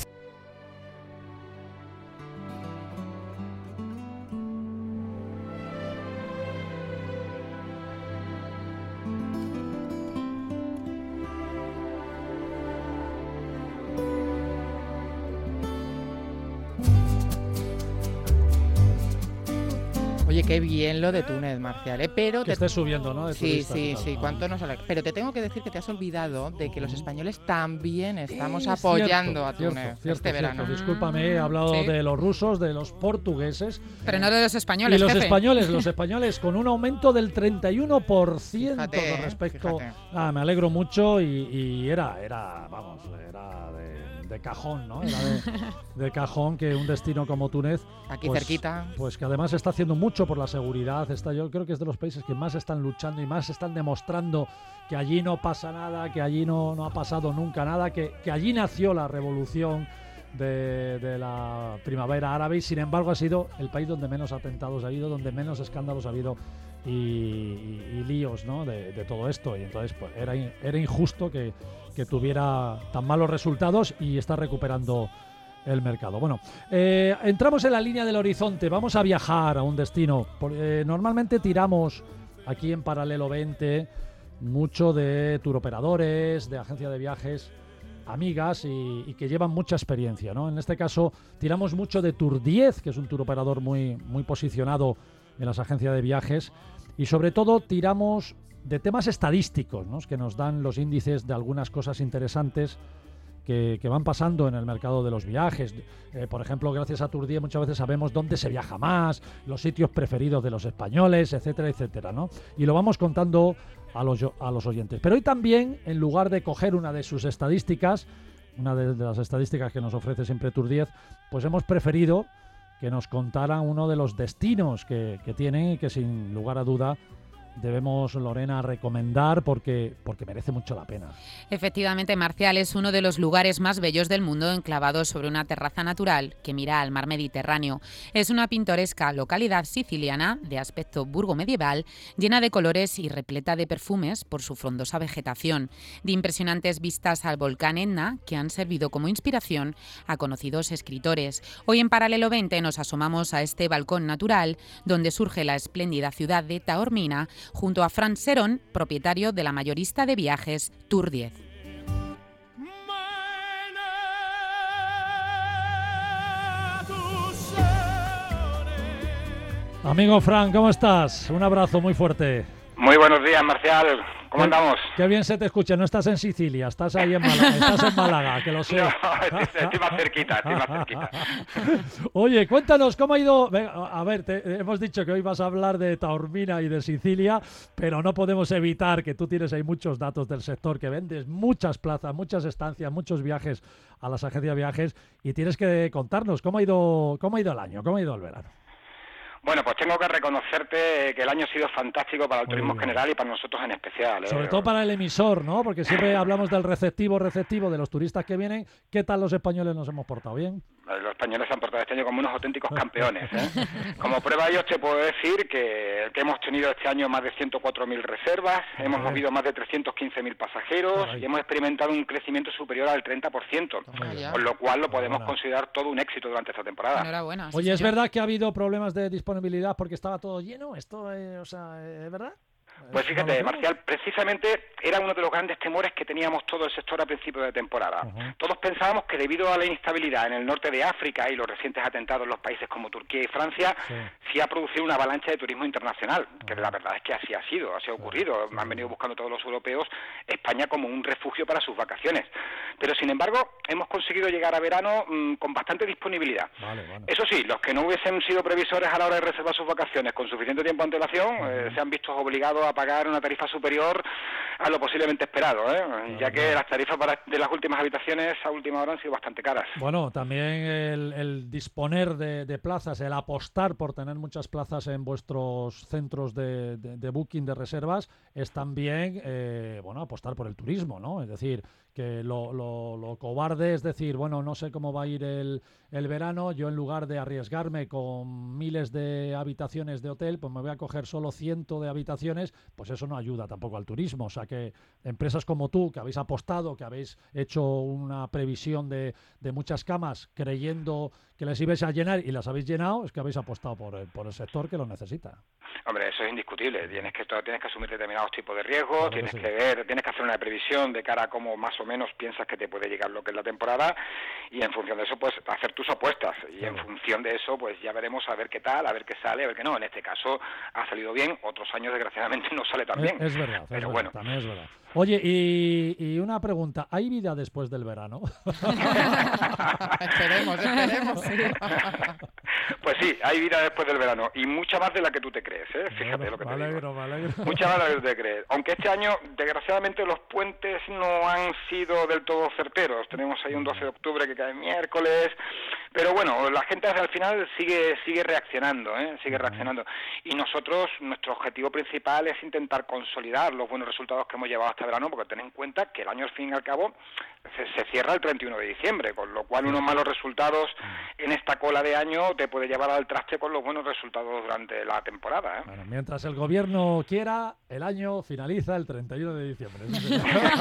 Oye, qué bien lo de Túnez, Marcial, ¿eh? Pero Que te... esté subiendo, ¿no? De Sí, turistas y sí, tal. sí, Ah. cuánto nos ale- Pero te tengo que decir que te has olvidado de que los españoles también estamos Es apoyando cierto, a cierto, Túnez cierto, este cierto. verano. Discúlpame, he hablado Sí. de los rusos, de los portugueses. Pero no de los españoles, Y los jefe. españoles, los españoles con un aumento del treinta y uno por ciento Fíjate, con eh, respecto. fíjate. Ah, me alegro mucho y, y era, era, vamos, era de, de cajón, ¿no? Era de, de cajón que un destino como Túnez, Aquí pues, cerquita. pues que además está haciendo mucho por la seguridad. Está, yo creo que es de los países que más están luchando y más están demostrando que allí no pasa nada, que allí no, no ha pasado nunca nada, que, que allí nació la revolución de, de la primavera árabe y sin embargo ha sido el país donde menos atentados ha habido, donde menos escándalos ha habido y, y- y líos, ¿no? de, de todo esto. Y entonces pues, era, in- era injusto que, que tuviera tan malos resultados y está recuperando el mercado. Bueno, eh, entramos en la línea del horizonte, vamos a viajar a un destino. Por- eh, normalmente tiramos aquí en Paralelo veinte mucho de turoperadores, de agencia de viajes, amigas y, y que llevan mucha experiencia, ¿no? En este caso tiramos mucho de Tour diez, que es un turoperador muy, muy posicionado en las agencias de viajes, y sobre todo tiramos de temas estadísticos, ¿no? Que nos dan los índices de algunas cosas interesantes que, que van pasando en el mercado de los viajes. Eh, por ejemplo, gracias a Tour diez muchas veces sabemos dónde se viaja más, los sitios preferidos de los españoles, etcétera, etcétera, ¿no? Y lo vamos contando a los, a los oyentes. Pero hoy también, en lugar de coger una de sus estadísticas, una de, de las estadísticas que nos ofrece siempre Tour diez, pues hemos preferido que nos contaran uno de los destinos que, que tienen y que sin lugar a duda debemos, Lorena, recomendar porque, porque merece mucho la pena. Efectivamente, Marcial es uno de los lugares más bellos del mundo, enclavado sobre una terraza natural que mira al mar Mediterráneo. Es una pintoresca localidad siciliana de aspecto burgo-medieval, llena de colores y repleta de perfumes por su frondosa vegetación, de impresionantes vistas al volcán Etna que han servido como inspiración a conocidos escritores. Hoy en Paralelo veinte nos asomamos a este balcón natural donde surge la espléndida ciudad de Taormina, junto a Fran Serón, propietario de la mayorista de viajes Tour diez. Amigo Fran, ¿cómo estás? Un abrazo muy fuerte. Muy buenos días, Marcial. ¿Cómo Qué- andamos? Qué bien se te escucha. No estás en Sicilia, estás ahí en Málaga, estás en Málaga, que lo sé. No, estoy, estoy más cerquita, estoy más cerquita. Oye, cuéntanos cómo ha ido. Venga, a ver, te, hemos dicho que hoy vas a hablar de Taormina y de Sicilia, pero no podemos evitar que tú tienes ahí muchos datos del sector, que vendes muchas plazas, muchas estancias, muchos viajes a las agencias de viajes y tienes que contarnos cómo ha ido, cómo ha ido el año, cómo ha ido el verano. Bueno, pues tengo que reconocerte que el año ha sido fantástico para el Muy turismo bien. general y para nosotros en especial. ¿eh? Sobre todo para el emisor, ¿no? Porque siempre hablamos del receptivo, receptivo de los turistas que vienen. ¿Qué tal los españoles nos hemos portado? ¿Bien? Los españoles se han portado este año como unos auténticos campeones. ¿eh? Como prueba de ello te puedo decir que, que hemos tenido este año más de ciento cuatro mil reservas, hemos Joder. movido más de trescientos quince mil pasajeros Caray. y hemos experimentado un crecimiento superior al treinta por ciento, Toma ya. con lo cual lo podemos Enhorabuena. considerar todo un éxito durante esta temporada. Enhorabuena. sí, Oye, ¿es señor. verdad que ha habido problemas de disponibilidad porque estaba todo lleno? ¿Esto, eh, o sea, ¿es verdad? Pues ¿No fíjate, lo creo? Marcial, precisamente era uno de los grandes temores que teníamos todo el sector a principio de temporada. Ujú. Todos pensábamos que debido a la inestabilidad en el norte de África y los recientes atentados en los países como Turquía y Francia, Sí. sí ha producido una avalancha de turismo internacional, que la verdad es que así ha sido, así ha ocurrido. Han venido buscando todos los europeos España como un refugio para sus vacaciones. Pero sin embargo, hemos conseguido llegar a verano mmm, con bastante disponibilidad. Vale, vale. Eso sí, los que no hubiesen sido previsores a la hora de reservar sus vacaciones con suficiente tiempo de antelación eh, se han visto obligados a pagar una tarifa superior a lo posiblemente esperado, ¿eh? ya que claro. las tarifas para, de las últimas habitaciones a última hora han sido bastante caras. Bueno, también el, el disponer de, de plazas, el apostar por tener muchas plazas en vuestros centros de, de, de booking, de reservas, es también, eh, bueno, apostar por el turismo, ¿no? Es decir, que lo, lo, lo cobarde es decir, bueno, no sé cómo va a ir el, el verano, yo en lugar de arriesgarme con miles de habitaciones de hotel, pues me voy a coger solo ciento de habitaciones, pues eso no ayuda tampoco al turismo. O sea que empresas como tú, que habéis apostado, que habéis hecho una previsión de, de muchas camas creyendo que les ibais a llenar y las habéis llenado, es que habéis apostado por el, por el sector que lo necesita. Hombre, eso es indiscutible. Tienes que tienes que asumir determinados tipos de riesgos, Claro tienes que que, sí. ver, tienes que hacer una previsión de cara a cómo más o menos piensas que te puede llegar lo que es la temporada y en función de eso, pues hacer tus apuestas y Claro. en función de eso, pues ya veremos a ver qué tal, a ver qué sale, a ver qué no. En este caso ha salido bien, otros años desgraciadamente no sale tan Es, bien. es verdad, es Pero verdad, bueno. también es verdad. Oye, y, y una pregunta, ¿hay vida después del verano? Esperemos, esperemos. Pues sí, hay vida después del verano y mucha más de la que tú te crees, ¿eh? Fíjate Bueno, lo que me te digo. alegro, me alegro. Mucha más de la que tú te crees. Aunque este año, desgraciadamente, los puentes no han sido del todo certeros. Tenemos ahí un doce de octubre que cae miércoles, pero bueno, la gente al final sigue sigue reaccionando, ¿eh? Sigue reaccionando. Y nosotros, nuestro objetivo principal es intentar consolidar los buenos resultados que hemos llevado hasta verano, porque ten en cuenta que el año, al fin y al cabo, se, se cierra el treinta y uno de diciembre, con lo cual unos malos resultados en esta cola de año te puede llevar al traste con los buenos resultados durante la temporada, ¿eh? Bueno, mientras el gobierno quiera, el año finaliza el treinta y uno de diciembre. Sí,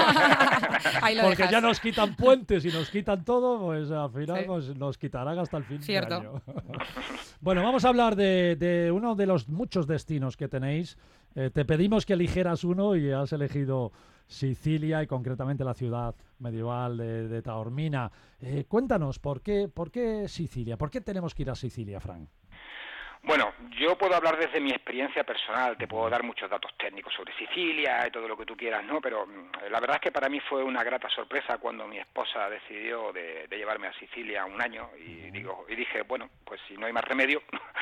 Ahí lo porque dejas. ya nos quitan puentes y nos quitan todo, pues al final Sí. pues, nos quitarán hasta el fin Cierto. de año. Bueno, vamos a hablar de, de uno de los muchos destinos que tenéis. Eh, te pedimos que eligieras uno y has elegido Sicilia y concretamente la ciudad medieval de, de Taormina. Eh, cuéntanos, ¿por qué, ¿por qué Sicilia? ¿Por qué tenemos que ir a Sicilia, Fran? Bueno, yo puedo hablar desde mi experiencia personal, te puedo dar muchos datos técnicos sobre Sicilia y todo lo que tú quieras, ¿no? Pero mm, la verdad es que para mí fue una grata sorpresa cuando mi esposa decidió de, de llevarme a Sicilia un año y digo y dije, bueno, pues si no hay más remedio,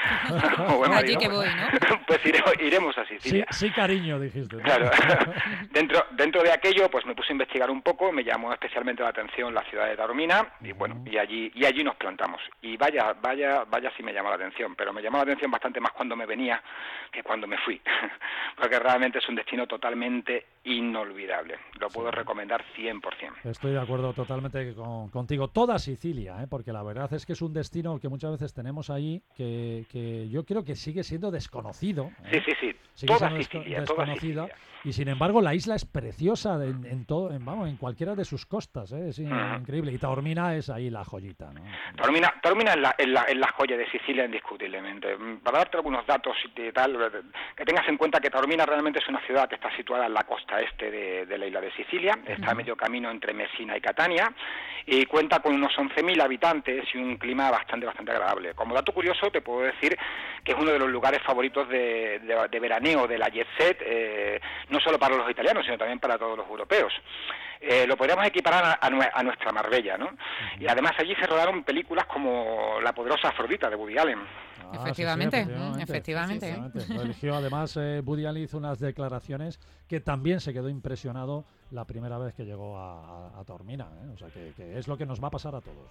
como buen Allí marido, que voy, ¿no? pues ire- iremos a Sí, Sicilia. sí, cariño, dijiste, ¿no? Claro. dentro dentro de aquello, pues me puse a investigar un poco, me llamó especialmente la atención la ciudad de Taormina y bueno, y allí y allí nos plantamos. Y vaya, vaya, vaya si me llamó la atención, pero me llamó la atención bastante más cuando me venía que cuando me fui, porque realmente es un destino totalmente inolvidable. Lo puedo Sí. recomendar cien por ciento. Estoy de acuerdo totalmente con, contigo. Toda Sicilia, ¿eh? Porque la verdad es que es un destino que muchas veces tenemos ahí que, que yo creo que sigue siendo desconocido, ¿eh? Sí, sí, sí. Sigue Toda siendo desco- Sicilia, toda desconocida. Sicilia. Y sin embargo la isla es preciosa en, en todo, en, vamos, en cualquiera de sus costas, ¿eh? Es in- Ujú. increíble. Y Taormina es ahí la joyita, ¿no? Taormina, Taormina es, la, es, la, es la joya de Sicilia indiscutiblemente. Para darte algunos datos y tal, que tengas en cuenta que Taormina realmente es una ciudad que está situada en la costa este de, de la isla de Sicilia, está a medio camino entre Messina y Catania y cuenta con unos once mil habitantes y un clima bastante bastante agradable. Como dato curioso te puedo decir que es uno de los lugares favoritos de, de, de veraneo de la jet set, eh, no solo para los italianos, sino también para todos los europeos. Eh, lo podríamos equiparar a, a, nue- a nuestra Marbella, ¿no? Y además allí se rodaron películas como La poderosa Afrodita de Woody Allen. Ah, sí, sí, Efectivamente, mm, efectivamente. efectivamente. Lo eligió, además, eh, Woody Allen hizo unas declaraciones que también se quedó impresionado la primera vez que llegó a, a, a Taormina, ¿eh? O sea, que, que es lo que nos va a pasar a todos.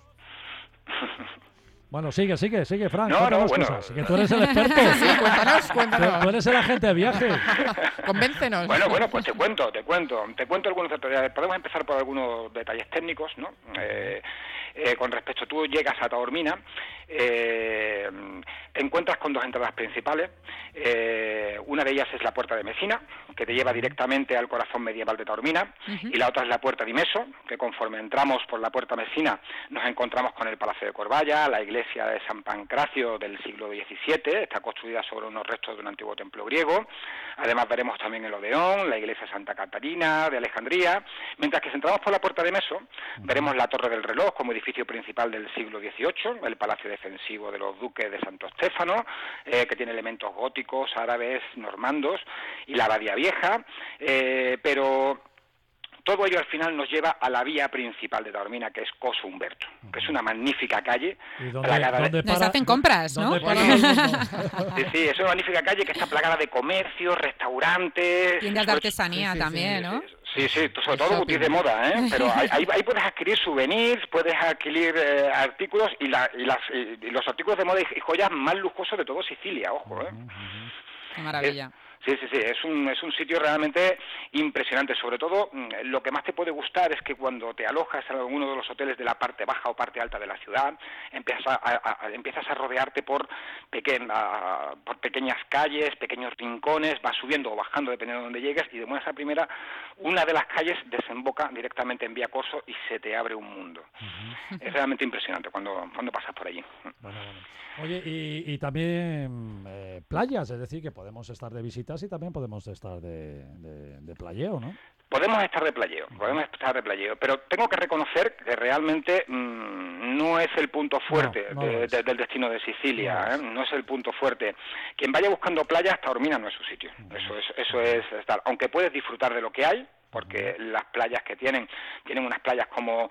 Bueno, sigue, sigue, sigue, Frank. No, cuéntanos no, bueno. cosas, que tú eres el experto. Sí, cuéntanos, Tú, cuéntanos. tú eres el agente de viaje. Convéncenos. Bueno, bueno, pues te cuento, te cuento, te cuento algunos detalles. Podemos empezar por algunos detalles técnicos, ¿no? Eh, eh, con respecto, tú llegas a Taormina, eh, te encuentras con dos entradas principales. Eh, una de ellas es la puerta de Messina, que te lleva directamente al corazón medieval de Taormina, y la otra es la puerta de Imeso, que conforme entramos por la puerta Messina nos encontramos con el Palacio de Corballa, la iglesia de San Pancracio del siglo diecisiete, está construida sobre unos restos de un antiguo templo griego. Además veremos también el Odeón, la iglesia de Santa Catarina de Alejandría. Mientras que si entramos por la puerta de Meso, veremos la Torre del Reloj como edificio principal del siglo dieciocho, el palacio defensivo de los duques de Santo Stéfano, eh, que tiene elementos góticos, árabes, normandos, y la Abadía Vieja, eh, pero todo ello al final nos lleva a la vía principal de Taormina, que es Coso Umberto, que es una magnífica calle ¿Y dónde, plagada de... dónde Nos para- hacen compras, ¿no? dónde para Bueno. todo el mundo? Sí, sí, es una magnífica calle que está plagada de comercios, restaurantes... Tiendas de pues, artesanía sí, sí, también, sí, ¿no? Sí, sí, tú- sobre El todo shopping. boutique de moda, ¿eh? Pero ahí, ahí, ahí puedes adquirir souvenirs, puedes adquirir eh, artículos y, la, y, las, y los artículos de moda y joyas más lujosos de todo Sicilia, ojo, ¿eh? Qué maravilla. Eh, Sí, sí, sí, es un, es un sitio realmente impresionante. Sobre todo, lo que más te puede gustar es que cuando te alojas en alguno de los hoteles de la parte baja o parte alta de la ciudad, empiezas a, a, a, empiezas a rodearte por, peque, a, por pequeñas calles, pequeños rincones, vas subiendo o bajando dependiendo de dónde llegues, y de buenas a primera, una de las calles desemboca directamente en Vía Corso y se te abre un mundo. Uh-huh. Es realmente impresionante cuando, cuando pasas por allí. Bueno, bueno. Oye, y, y también eh, playas, es decir, que podemos estar de visitas y también podemos estar de, de, de playeo, ¿no? Podemos estar de playeo, podemos estar de playeo, pero tengo que reconocer que realmente mmm, no es el punto fuerte no, no de, de, del destino de Sicilia, no, ¿eh? no es el punto fuerte. Quien vaya buscando playas, Taormina no es su sitio, no. eso es, eso es estar. Aunque puedes disfrutar de lo que hay, porque las playas que tienen, tienen unas playas como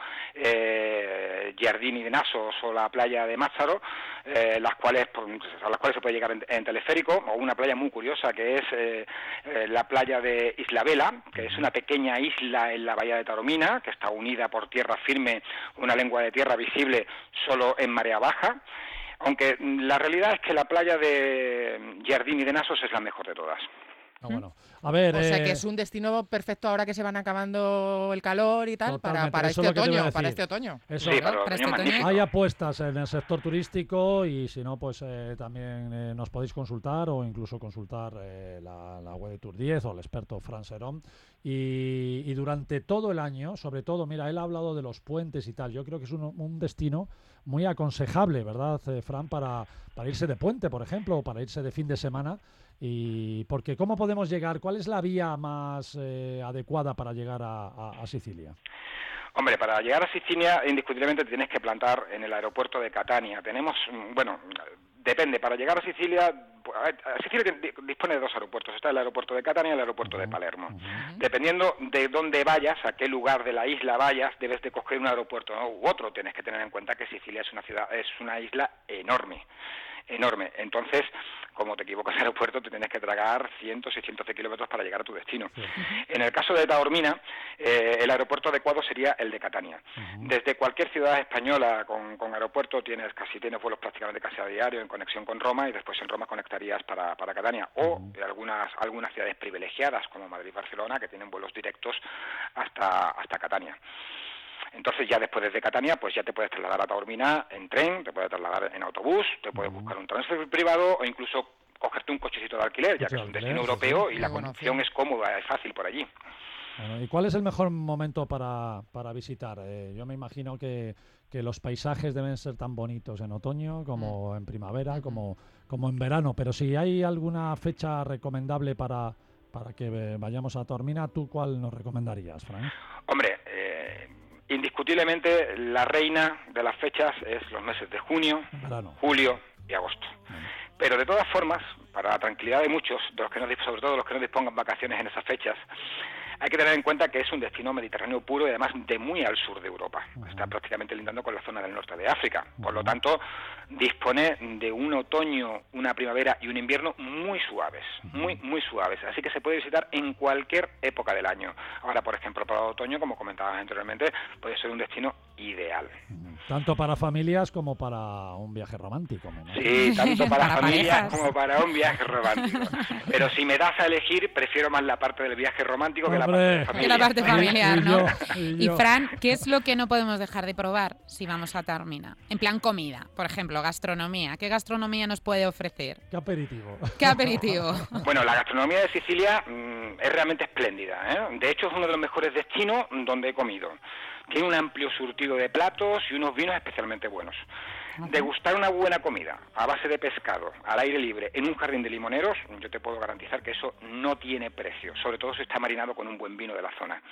eh, Giardini de Nasos o la playa de Mázzaro, eh, las cuales, a las cuales se puede llegar en, en teleférico, o una playa muy curiosa que es eh, eh, la playa de Isla Vela, que es una pequeña isla en la bahía de Taormina, que está unida por tierra firme, una lengua de tierra visible solo en marea baja, aunque la realidad es que la playa de Giardini de Nasos es la mejor de todas. Ah, bueno. A ver, o sea eh... que es un destino perfecto ahora que se van acabando el calor y tal, para, para este otoño, para este otoño. Eso, sí, para, para este otoño. Hay apuestas en el sector turístico y si no, pues eh, también eh, nos podéis consultar o incluso consultar eh, la, la web de Tour diez o el experto Fran Serón. Y, y durante todo el año, sobre todo, mira, él ha hablado de los puentes y tal. Yo creo que es un, un destino muy aconsejable, ¿verdad, eh, Fran? Para, para irse de puente, por ejemplo, o para irse de fin de semana. Y porque ¿cómo podemos llegar? ¿Cuál es la vía más eh, adecuada para llegar a, a, a Sicilia? Hombre, para llegar a Sicilia indiscutiblemente tienes que plantar en el aeropuerto de Catania. Tenemos, bueno, depende, para llegar a Sicilia, a Sicilia dispone de dos aeropuertos, está el aeropuerto de Catania y el aeropuerto uh-huh. de Palermo. Uh-huh. Dependiendo de dónde vayas, a qué lugar de la isla vayas, debes de coger un aeropuerto, ¿no? u otro. Tienes que tener en cuenta que Sicilia es una ciudad, es una isla enorme. enorme. Entonces, como te equivocas de aeropuerto, te tienes que tragar cientos y cientos de kilómetros para llegar a tu destino. Sí. En el caso de Taormina, eh, el aeropuerto adecuado sería el de Catania. Uh-huh. Desde cualquier ciudad española con, con aeropuerto tienes casi tienes vuelos prácticamente casi a diario en conexión con Roma, y después en Roma conectarías para, para Catania. O uh-huh. algunas algunas ciudades privilegiadas como Madrid y Barcelona que tienen vuelos directos hasta, hasta Catania. Entonces ya después desde Catania pues ya te puedes trasladar a Taormina en tren, te puedes trasladar en autobús, te puedes buscar un transfer privado o incluso cogerte un cochecito de alquiler, ya que es un destino europeo y la conducción es cómoda, es fácil por allí. Bueno, ¿y cuál es el mejor momento para, para visitar? Eh, yo me imagino que, que los paisajes deben ser tan bonitos en otoño como en primavera, como, como en verano, pero si hay alguna fecha recomendable para, para que vayamos a Taormina, ¿tú cuál nos recomendarías, Fran? Hombre, eh... indiscutiblemente la reina de las fechas es los meses de junio, Verano. julio y agosto. Bueno. Pero de todas formas, para la tranquilidad de muchos, de los que no, sobre todo los que no dispongan vacaciones en esas fechas, hay que tener en cuenta que es un destino mediterráneo puro y además de muy al sur de Europa. Uh-huh. Está prácticamente lindando con la zona del norte de África. Uh-huh. Por lo tanto, dispone de un otoño, una primavera y un invierno muy suaves, uh-huh. muy, muy suaves. Así que se puede visitar en cualquier época del año. Ahora, por ejemplo, para el otoño, como comentabas anteriormente, puede ser un destino ideal. Uh-huh. Tanto para familias como para un viaje romántico, ¿no? Sí, tanto para, para familias parejas. como para un viaje romántico. Pero si me das a elegir, prefiero más la parte del viaje romántico que la parte de familia. Que la parte familiar, y ¿no? yo, y, y yo. Fran, ¿qué es lo que no podemos dejar de probar si vamos a Taormina? En plan comida, por ejemplo, gastronomía. ¿Qué gastronomía nos puede ofrecer? ¿Qué aperitivo? ¿Qué aperitivo? Bueno, la gastronomía de Sicilia mmm, es realmente espléndida, ¿eh? De hecho, es uno de los mejores destinos donde he comido. Tiene un amplio surtido de platos y unos vinos especialmente buenos. Degustar una buena comida a base de pescado, al aire libre, en un jardín de limoneros, yo te puedo garantizar que eso no tiene precio, sobre todo si está marinado con un buen vino de la zona.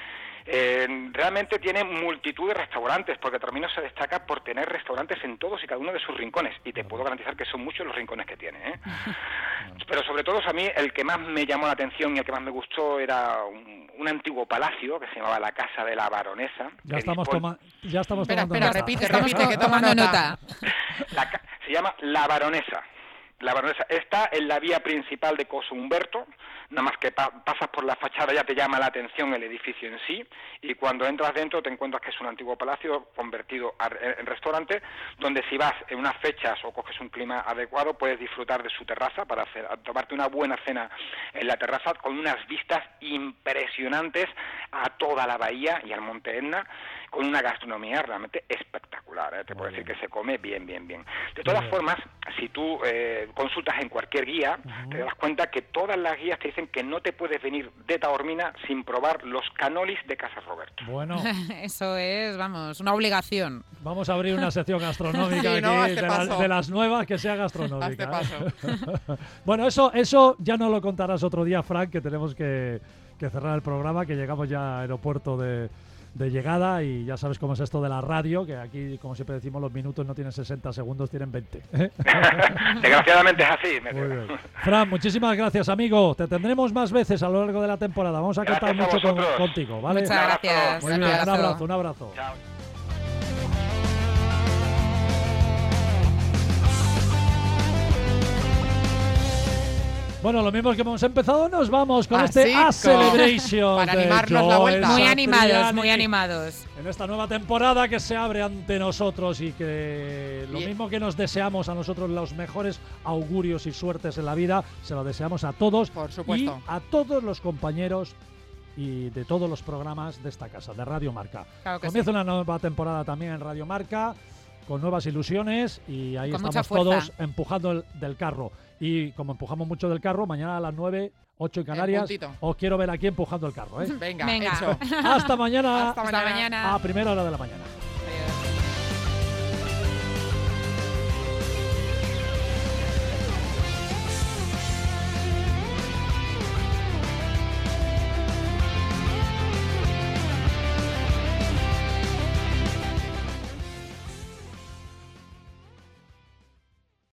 Eh, realmente tiene multitud de restaurantes, porque Taormina se destaca por tener restaurantes en todos y cada uno de sus rincones, y te puedo garantizar que son muchos los rincones que tiene, ¿eh? Pero sobre todo a mí el que más me llamó la atención y el que más me gustó era un, un antiguo palacio que se llamaba la Casa de la Baronesa. Ya estamos, toma, ya estamos espera, tomando espera, nota. repite, Estamos repite, que tomando toma nota. nota. La, se llama La Baronesa. La Baronesa está en la vía principal de Coso Humberto, nada más que pa pasas por la fachada ya te llama la atención el edificio en sí, y cuando entras dentro te encuentras que es un antiguo palacio convertido a, en restaurante, donde si vas en unas fechas o coges un clima adecuado puedes disfrutar de su terraza para hacer, tomarte una buena cena en la terraza con unas vistas impresionantes a toda la bahía y al Monte Etna, con una gastronomía realmente espectacular, ¿eh? Te puedo decir que se come bien, bien, bien. De todas formas, si tú eh, consultas en cualquier guía, uh-huh. te das cuenta que todas las guías te dicen que no te puedes venir de Taormina sin probar los canolis de Casa Roberto. Bueno. Eso es, vamos, una obligación. Vamos a abrir una sección gastronómica sí, no, aquí, de, la, de las nuevas, que sea gastronómica. Paso. Bueno, eso, eso ya nos lo contarás otro día, Frank, que tenemos que, que cerrar el programa, que llegamos ya al aeropuerto de... de llegada y ya sabes cómo es esto de la radio, que aquí, como siempre decimos, los minutos no tienen sesenta segundos, tienen veinte. Desgraciadamente es así. Me Muy bien. Fran, muchísimas gracias, amigo. Te tendremos más veces a lo largo de la temporada. Vamos a contar mucho con, contigo, ¿vale? Muchas gracias. Muy bien, un abrazo, un abrazo. Chao. Bueno, lo mismo que hemos empezado, nos vamos con Así este A Celebration. Para animarnos la vuelta. Muy animados, muy animados. En esta nueva temporada que se abre ante nosotros y que lo Bien. mismo que nos deseamos a nosotros los mejores augurios y suertes en la vida, se lo deseamos a todos. Por supuesto. Y a todos los compañeros y de todos los programas de esta casa, de Radio Marca. Claro que Comienza sí. una nueva temporada también en Radio Marca, con nuevas ilusiones y ahí Con mucha estamos fuerza. todos empujando el, del carro. Y como empujamos mucho del carro, mañana a las nueve, ocho en Canarias, puntito. os quiero ver aquí empujando el carro, ¿eh? Venga, Venga. hecho. Hasta mañana. Hasta Hasta mañana. A primera hora de la mañana.